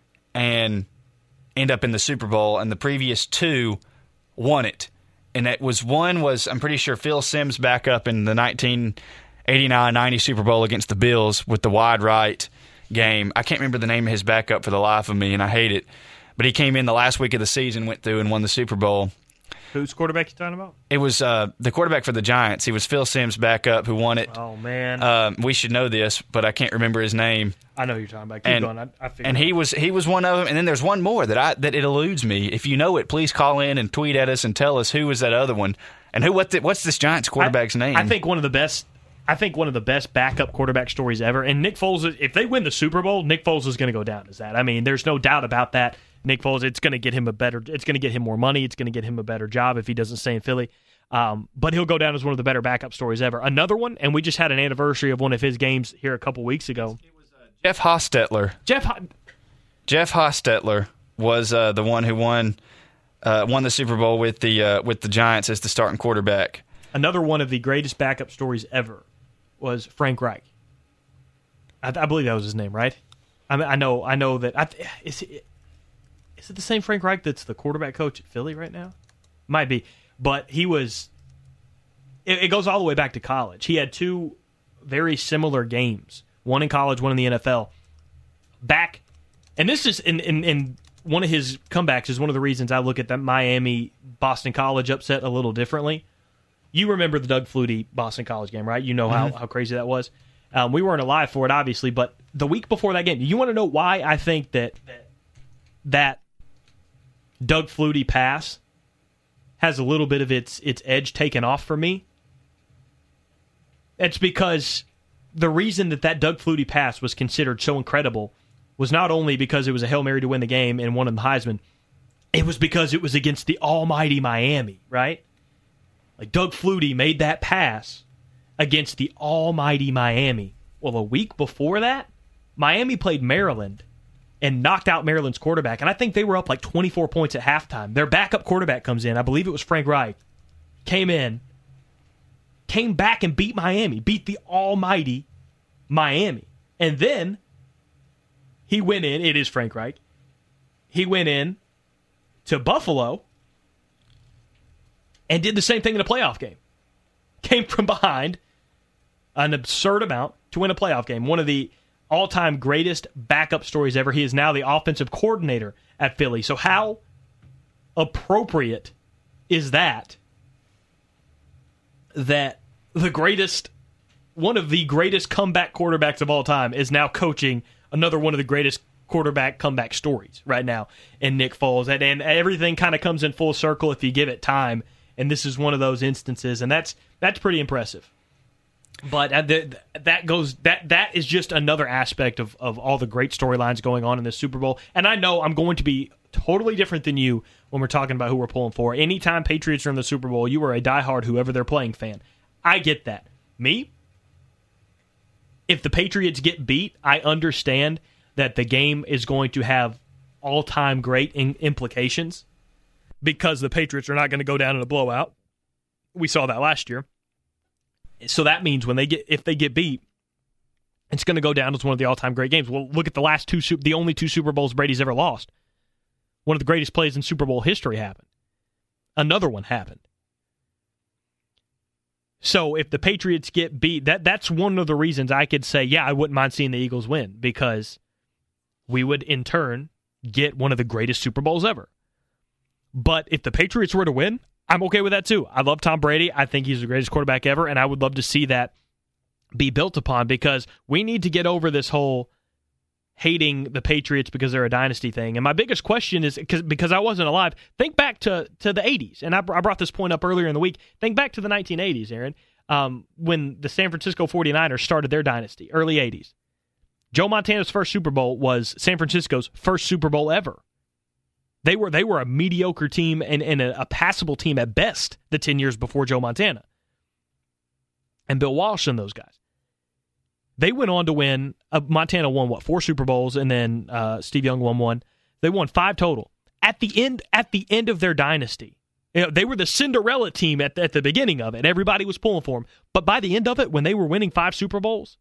and end up in the Super Bowl, and the previous two won it. And that was one was, I'm pretty sure, Phil Simms back up in the nineteen eighty-nine ninety Super Bowl against the Bills with the wide right game. I can't remember the name of his backup for the life of me, and I hate it. But he came in the last week of the season, went through and won the Super Bowl. Whose quarterback you talking about? It was uh, the quarterback for the Giants. He was Phil Simms' backup who won it. Oh, man. Um, we should know this, but I can't remember his name. I know who you're talking about. Keep and, going. I, I and he was he was one of them. And then there's one more that I that it eludes me. If you know it, please call in and tweet at us and tell us who was that other one. And who what the, what's this Giants quarterback's I, name? I think one of the best I think one of the best backup quarterback stories ever. And Nick Foles, if they win the Super Bowl, Nick Foles is going to go down as that. I mean, there's no doubt about that. Nick Foles, it's going to get him a better, it's going to get him more money. It's going to get him a better job if he doesn't stay in Philly. Um, but he'll go down as one of the better backup stories ever. Another one, and we just had an anniversary of one of his games here a couple weeks ago. It was uh, Jeff Hostetler. Jeff, Jeff Hostetler was uh, the one who won uh, won the Super Bowl with the uh, with the Giants as the starting quarterback. Another one of the greatest backup stories ever was Frank Reich. I, I believe that was his name, right? I mean, I know, I know that. I, is it, Is it the same Frank Reich that's the quarterback coach at Philly right now? Might be. But he was... It, it goes all the way back to college. He had two very similar games. One in college, one in the N F L. Back... And this is... In, in, in one of his comebacks is one of the reasons I look at that Miami-Boston College upset a little differently. You remember the Doug Flutie Boston College game, right? You know how, mm-hmm. how crazy that was. Um, we weren't alive for it, obviously, but the week before that game, you want to know why I think that that Doug Flutie pass has a little bit of its its edge taken off for me? It's because the reason that that Doug Flutie pass was considered so incredible was not only because it was a Hail Mary to win the game and won the Heisman, it was because it was against the almighty Miami, right? Like Doug Flutie made that pass against the almighty Miami. Well, a week before that, Miami played Maryland and knocked out Maryland's quarterback. And I think they were up like twenty-four points at halftime. Their backup quarterback comes in. I believe it was Frank Reich. Came in, came back and beat Miami, beat the almighty Miami. And then he went in. It is Frank Reich. He went in to Buffalo and did the same thing in a playoff game. Came from behind an absurd amount to win a playoff game. One of the all-time greatest backup stories ever. He is now the offensive coordinator at Philly. So how appropriate is that, that the greatest, one of the greatest comeback quarterbacks of all time is now coaching another one of the greatest quarterback comeback stories right now in Nick Foles. And, and everything kind of comes in full circle if you give it time. And this is one of those instances, and that's that's pretty impressive. But that goes that that is just another aspect of, of all the great storylines going on in this Super Bowl. And I know I'm going to be totally different than you when we're talking about who we're pulling for. Anytime Patriots are in the Super Bowl, you are a diehard whoever they're playing fan. I get that. Me, if the Patriots get beat, I understand that the game is going to have all-time great in- implications because the Patriots are not going to go down in a blowout. We saw that last year. So that means when they get if they get beat, it's going to go down as one of the all-time great games. Well, look at the last two, the only two Super Bowls Brady's ever lost. One of the greatest plays in Super Bowl history happened. Another one happened. So if the Patriots get beat, that that's one of the reasons I could say, yeah, I wouldn't mind seeing the Eagles win, because we would in turn get one of the greatest Super Bowls ever. But if the Patriots were to win, I'm okay with that too. I love Tom Brady. I think he's the greatest quarterback ever, and I would love to see that be built upon, because we need to get over this whole hating the Patriots because they're a dynasty thing. And my biggest question is, because because I wasn't alive, think back to, to the eighties. And I, I brought this point up earlier in the week. Think back to the nineteen eighties, Aaron, um, when the San Francisco forty-niners started their dynasty, early eighties. Joe Montana's first Super Bowl was San Francisco's first Super Bowl ever. They were they were a mediocre team and, and a, a passable team at best the ten years before Joe Montana. And Bill Walsh and those guys. They went on to win. Uh, Montana won, what, four Super Bowls, and then uh, Steve Young won one. They won five total. At the end at the end of their dynasty, you know, they were the Cinderella team at the, at the beginning of it. Everybody was pulling for them. But by the end of it, when they were winning five Super Bowls,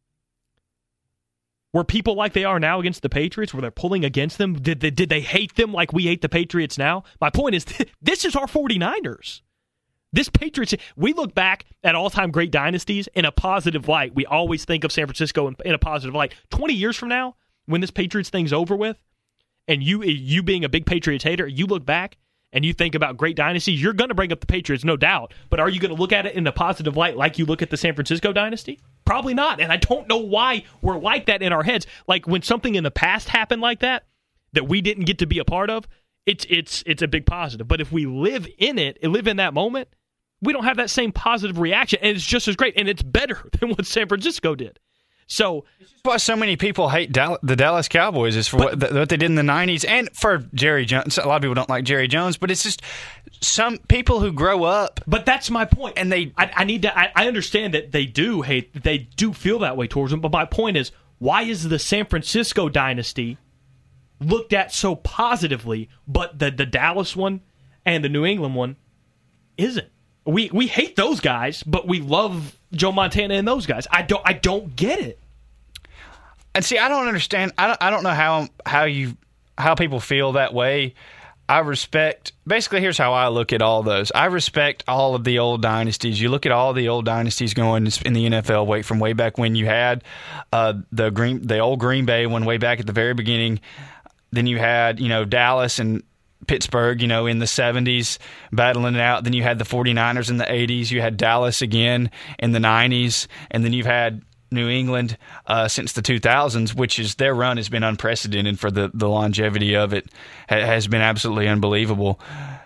were people like they are now against the Patriots, where they're pulling against them? Did they, did they hate them like we hate the Patriots now? My point is, this is our forty-niners. This Patriots, we look back at all-time great dynasties in a positive light. We always think of San Francisco in, in a positive light. twenty years from now, when this Patriots thing's over with, and you you being a big Patriots hater, you look back and you think about great dynasties, you're going to bring up the Patriots, no doubt. But are you going to look at it in a positive light like you look at the San Francisco dynasty? Probably not. And I don't know why we're like that in our heads. Like when something in the past happened like that, that we didn't get to be a part of, it's it's it's a big positive. But if we live in it, and live in that moment, we don't have that same positive reaction. And it's just as great. And it's better than what San Francisco did. So that's why so many people hate Dal- the Dallas Cowboys is for but, what, th- what they did in the nineties, and for Jerry Jones. A lot of people don't like Jerry Jones, but it's just some people who grow up. But that's my point. And they, I, I need to. I, I understand that they do hate. They do feel that way towards them. But my point is, why is the San Francisco dynasty looked at so positively, but the the Dallas one and the New England one isn't? We we hate those guys, but we love Joe Montana and those guys. I don't I don't get it. And see, I don't understand. I don't I don't know how how you how people feel that way. I respect. Basically, here's how I look at all those. I respect all of the old dynasties. You look at all the old dynasties going in the N F L, way from way back when you had uh, the green the old Green Bay one way back at the very beginning. Then you had you know Dallas and Pittsburgh, you know, in the seventies, battling it out. Then you had the forty-niners in the eighties. You had Dallas again in the nineties. And then you've had New England uh, since the two thousands, which is their run has been unprecedented for the, the longevity of it. Ha- has been absolutely unbelievable.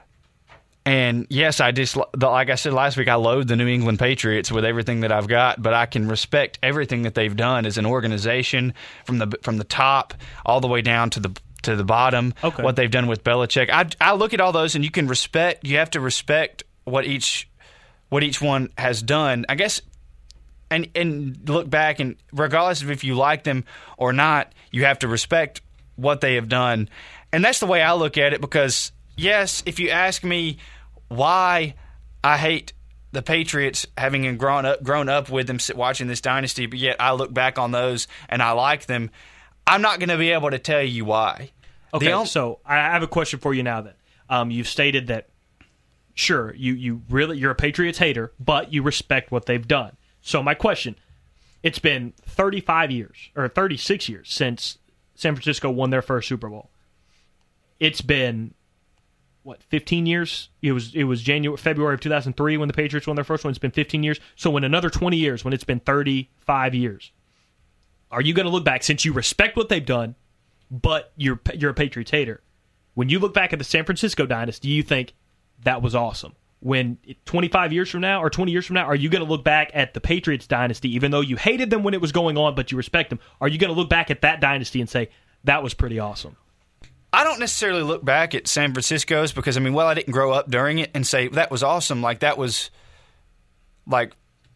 And yes, I just, like I said last week, I loathe the New England Patriots with everything that I've got, but I can respect everything that they've done as an organization from the from the top all the way down to the to the bottom, okay. What they've done with Belichick. I, I look at all those, and you can respect. You have to respect what each what each one has done, I guess, and and look back, and regardless of if you like them or not, you have to respect what they have done, and that's the way I look at it. Because yes, if you ask me why I hate the Patriots, having grown up grown up with them, watching this dynasty, but yet I look back on those and I like them, I'm not going to be able to tell you why. Okay, only- so I have a question for you now. Then um, you've stated that, sure, you you really you're a Patriots hater, but you respect what they've done. So my question: it's been thirty-five years or thirty-six years since San Francisco won their first Super Bowl. It's been what fifteen years? It was it was January February of two thousand three when the Patriots won their first one. It's been fifteen years. So in another twenty years, when it's been thirty-five years. Are you going to look back, since you respect what they've done, but you're you're a Patriots hater. When you look back at the San Francisco dynasty, you think that was awesome. When twenty-five years from now or twenty years from now, are you going to look back at the Patriots dynasty, even though you hated them when it was going on, but you respect them? Are you going to look back at that dynasty and say, that was pretty awesome? I don't necessarily look back at San Francisco's because, I mean, well, I didn't grow up during it and say, that was awesome. Like, that was, like,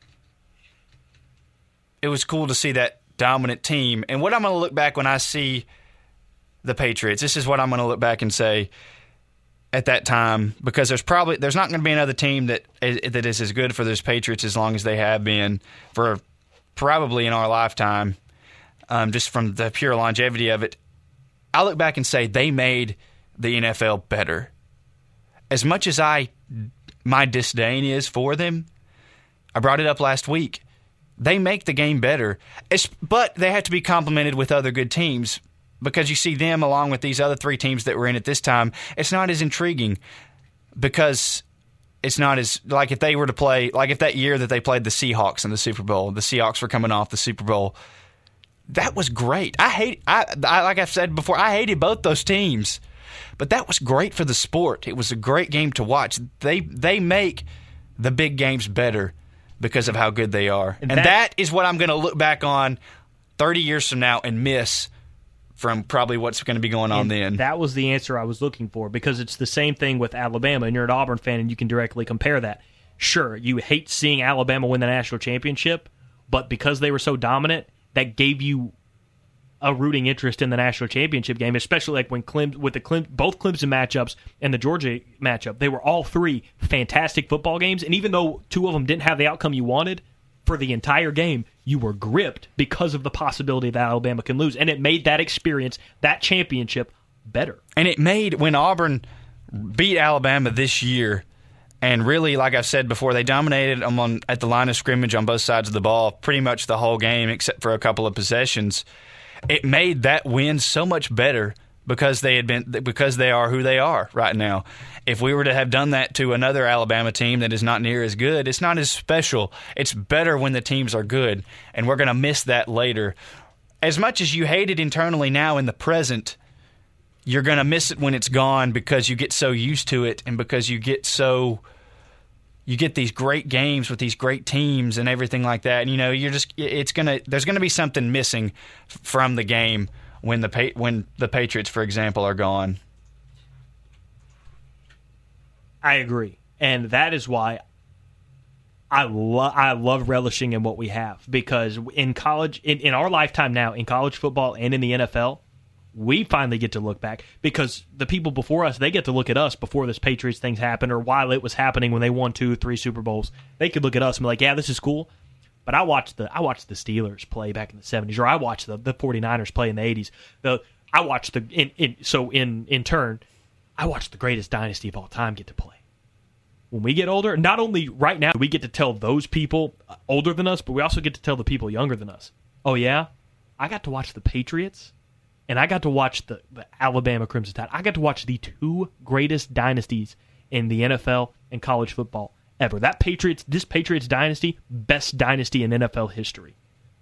it was cool to see that dominant team. And what I'm going to look back when I see the Patriots, this is what I'm going to look back and say at that time, because there's probably there's not going to be another team that is, that is as good for those Patriots as long as they have been for probably in our lifetime, um, just from the pure longevity of it. I look back and say they made the N F L better. As much as I my disdain is for them, I brought it up last week. They make the game better, it's, but they have to be complemented with other good teams. Because you see them along with these other three teams that were in at this time, it's not as intriguing because it's not as, like if they were to play, like if that year that they played the Seahawks in the Super Bowl, the Seahawks were coming off the Super Bowl, that was great. I hate, I, I like I've said before, I hated both those teams, but that was great for the sport. It was a great game to watch. They they make the big games better because of how good they are. And, and that, that is what I'm going to look back on thirty years from now and miss from probably what's going to be going on and then. That was the answer I was looking for, because it's the same thing with Alabama, and you're an Auburn fan, and you can directly compare that. Sure, you hate seeing Alabama win the national championship, but because they were so dominant, that gave you a rooting interest in the national championship game, especially like when Clem, with the Clem, both Clemson matchups and the Georgia matchup. They were all three fantastic football games, and even though two of them didn't have the outcome you wanted, for the entire game, you were gripped because of the possibility that Alabama can lose. And it made that experience, that championship, better. And it made, when Auburn beat Alabama this year, and really, like I've said before, they dominated them on, at the line of scrimmage on both sides of the ball pretty much the whole game except for a couple of possessions. It made that win so much better because they had been because they are who they are right now. If we were to have done that to another Alabama team that is not near as good, it's not as special. It's better when the teams are good, and we're going to miss that later. As much as you hate it internally now in the present, you're going to miss it when it's gone because you get so used to it and because you get so you get these great games with these great teams and everything like that. And you know, you're just it's going to there's going to be something missing from the game when the when the Patriots, for example, are gone. I agree, and that is why I love I love relishing in what we have, because in college, in, in our lifetime now, in college football and in the N F L, we finally get to look back, because the people before us, they get to look at us before this Patriots things happened or while it was happening when they won two, three Super Bowls. They could look at us and be like, yeah, this is cool. But I watched the I watched the Steelers play back in the seventies, or I watched the, the 49ers play in the eighties. The I watched the in, in so in in turn, I watched the greatest dynasty of all time get to play. When we get older, not only right now do we get to tell those people older than us, but we also get to tell the people younger than us, oh yeah, I got to watch the Patriots, and I got to watch the, the Alabama Crimson Tide. I got to watch the two greatest dynasties in the N F L and college football ever. That Patriots, this Patriots dynasty, best dynasty in N F L history.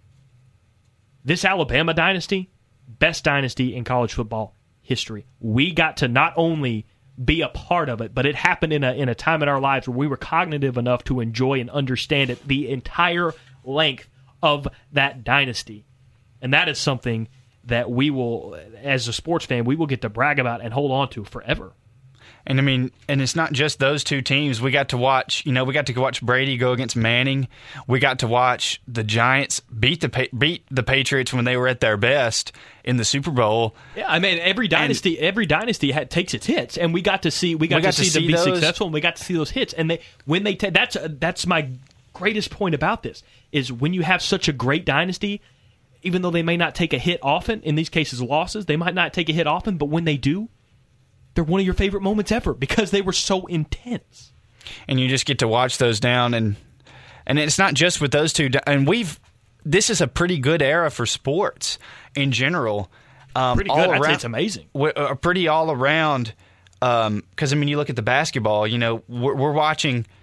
This Alabama dynasty, best dynasty in college football history. We got to not only be a part of it, but it happened in a in a time in our lives where we were cognitive enough to enjoy and understand it, the entire length of that dynasty. And that is something that we will, as a sports fan, we will get to brag about and hold on to forever. And I mean, and it's not just those two teams. We got to watch, you know, we got to watch Brady go against Manning. We got to watch the Giants beat the beat the Patriots when they were at their best in the Super Bowl. Yeah, I mean, every dynasty, and, every dynasty had, takes its hits, and we got to see, we got, we got to, to see, see them be those. successful, and we got to see those hits. And they, when they, ta- that's that's my greatest point about this is when you have such a great dynasty, even though they may not take a hit often, in these cases losses, they might not take a hit often, but when they do, they're one of your favorite moments ever because they were so intense. And you just get to watch those down, and and it's not just with those two. And we've this is a pretty good era for sports in general. Um, pretty good. All I'd around, say it's amazing. We're pretty all around. Because um, I mean, you look at the basketball. You know, we're, we're watching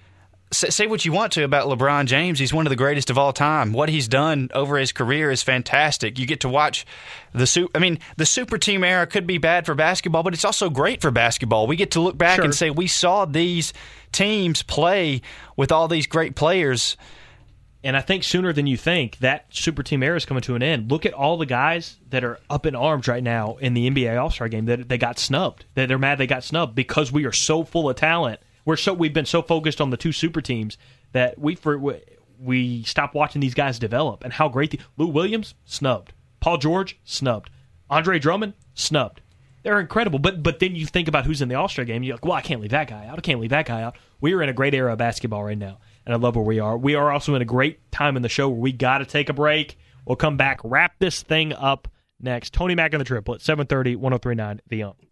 say what you want to about LeBron James. He's one of the greatest of all time. What he's done over his career is fantastic. You get to watch the super, I mean, the super team era could be bad for basketball, but it's also great for basketball. We get to look back Sure. and say we saw these teams play with all these great players. And I think sooner than you think, that super team era is coming to an end. Look at all the guys that are up in arms right now in the N B A All-Star game that they got snubbed. That they're mad they got snubbed because we are so full of talent. We're so we've been so focused on the two super teams that we for, we stopped watching these guys develop and how great the Lou Williams snubbed, Paul George snubbed, Andre Drummond snubbed. They're incredible, but but then you think about who's in the All-Star game. You're like, well, I can't leave that guy out. I can't leave that guy out. We are in a great era of basketball right now, and I love where we are. We are also in a great time in the show where we got to take a break. We'll come back, wrap this thing up next. Tony Mack and the Triplet, seven thirty, one oh three point nine The Ump.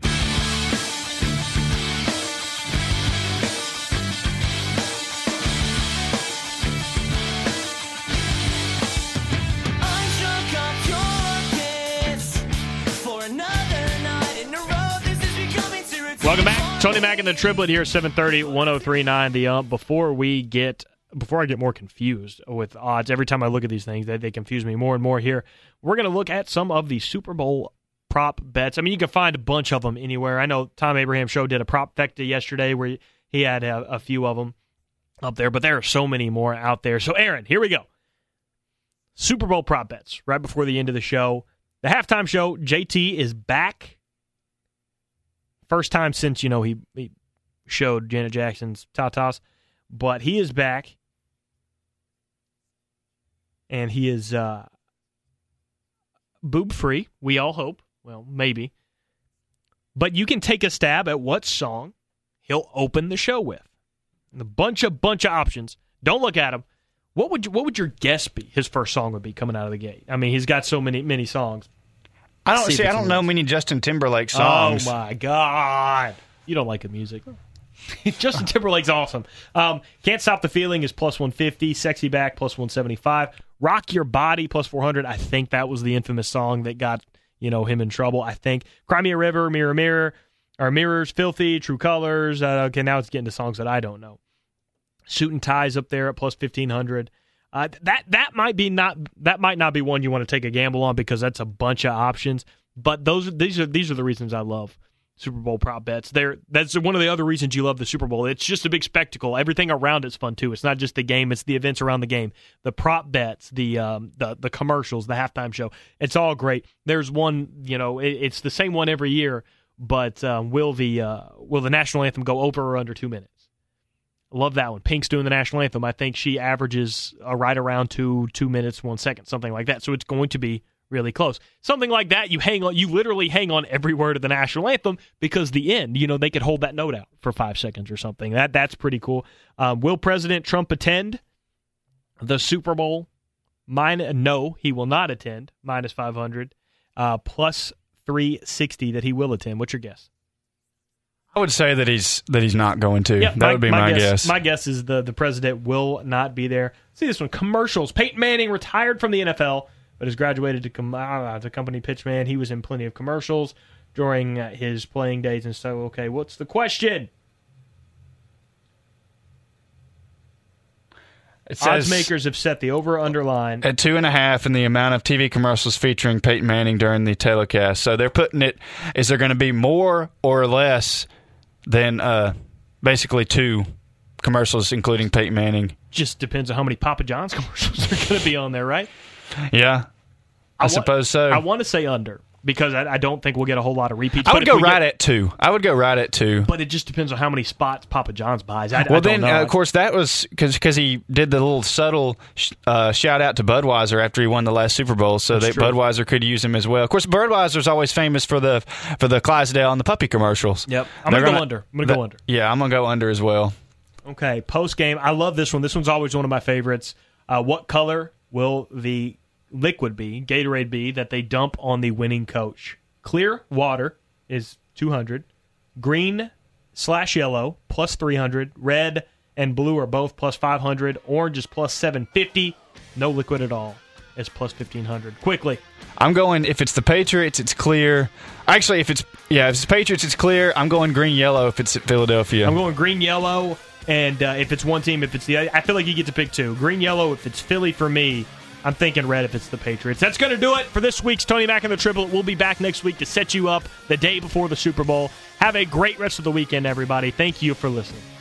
Welcome back. Tony Mack and the Triplet here, seven thirty, one oh three point nine The Ump. Before we get, before I get more confused with odds, every time I look at these things, they, they confuse me more and more here. We're going to look at some of the Super Bowl prop bets. I mean, you can find a bunch of them anywhere. I know Tom Abraham Show did a prop fecta yesterday where he had a, a few of them up there, but there are so many more out there. So, Aaron, here we go. Super Bowl prop bets right before the end of the show. The halftime show, J T is back. First time since, you know, he, he showed Janet Jackson's tatas, but he is back, and he is uh, boob-free, we all hope. Well, maybe. But you can take a stab at what song he'll open the show with. And a bunch of bunch of options. Don't look at him. What would you, what would your guess be his first song would be coming out of the gate? I mean, he's got so many many songs. I don't see. see. I don't know many Justin Timberlake songs. Oh my God! You don't like the music. Justin Timberlake's awesome. Um, Can't Stop the Feeling is plus one fifty. Sexy Back plus one seventy-five. Rock Your Body plus four hundred. I think that was the infamous song that got you know him in trouble. I think Cry Me a River, Mirror Mirror, or Mirrors, Filthy, True Colors. Uh, okay, now it's getting to songs that I don't know. Suit and Tie's up there at plus fifteen hundred. Uh, that that might be not that might not be one you want to take a gamble on because that's a bunch of options. But those these are these are the reasons I love Super Bowl prop bets. They're, that's one of the other reasons you love the Super Bowl. It's just a big spectacle. Everything around it's fun too. It's not just the game; it's the events around the game, the prop bets, the um, the the commercials, the halftime show. It's all great. There's one, you know, it, it's the same one every year. But um, will the uh, will the national anthem go over or under two minutes? Love that one. Pink's doing the national anthem. I think she averages uh, right around two two minutes, one second, something like that. So it's going to be really close. Something like that, you hang on. You literally hang on every word of the national anthem because the end, you know, they could hold that note out for five seconds or something. That that's pretty cool. Um, will President Trump attend the Super Bowl? Mine, no, he will not attend. Minus five hundred, uh, plus three sixty that he will attend. What's your guess? I would say that he's that he's not going to. Yep, that my, would be my, my guess, guess. My guess is the, the president will not be there. See this one. Commercials. Peyton Manning retired from the N F L, but has graduated to, com- uh, to company pitchman. He was in plenty of commercials during uh, his playing days. And so, okay, what's the question? It says, odds makers have set the over-under line at two and a half in the amount of T V commercials featuring Peyton Manning during the telecast. So they're putting it, is there going to be more or less than uh, basically two commercials including Peyton Manning? Just depends on how many Papa John's commercials are going to be on there, right? Yeah, I, I suppose wa- so. I want to say under. Because I, I don't think we'll get a whole lot of repeats. I would go right get, at two. I would go right at two. But it just depends on how many spots Papa John's buys. I, well, I then, don't know. uh, of course, that was because he did the little subtle sh- uh, shout out to Budweiser after he won the last Super Bowl, so that Budweiser could use him as well. Of course, Budweiser's always famous for the for the Clydesdale and the puppy commercials. Yep, I'm going to go under. I'm going to go under. Yeah, I'm going to go under as well. Okay, post game. I love this one. This one's always one of my favorites. Uh, what color will the liquid be, Gatorade be, that they dump on the winning coach? Clear water is two hundred. Green slash yellow, plus three hundred. Red and blue are both plus five hundred. Orange is plus seven fifty. No liquid at all is plus fifteen hundred. Quickly. I'm going, if it's the Patriots, it's clear. Actually, if it's, yeah, if it's Patriots, it's clear. I'm going green-yellow if it's at Philadelphia. I'm going green-yellow. And uh, if it's one team, if it's the other, I feel like you get to pick two. Green, yellow, if it's Philly for me. I'm thinking red if it's the Patriots. That's going to do it for this week's Tony Mack and the Triplet. We'll be back next week to set you up the day before the Super Bowl. Have a great rest of the weekend, everybody. Thank you for listening.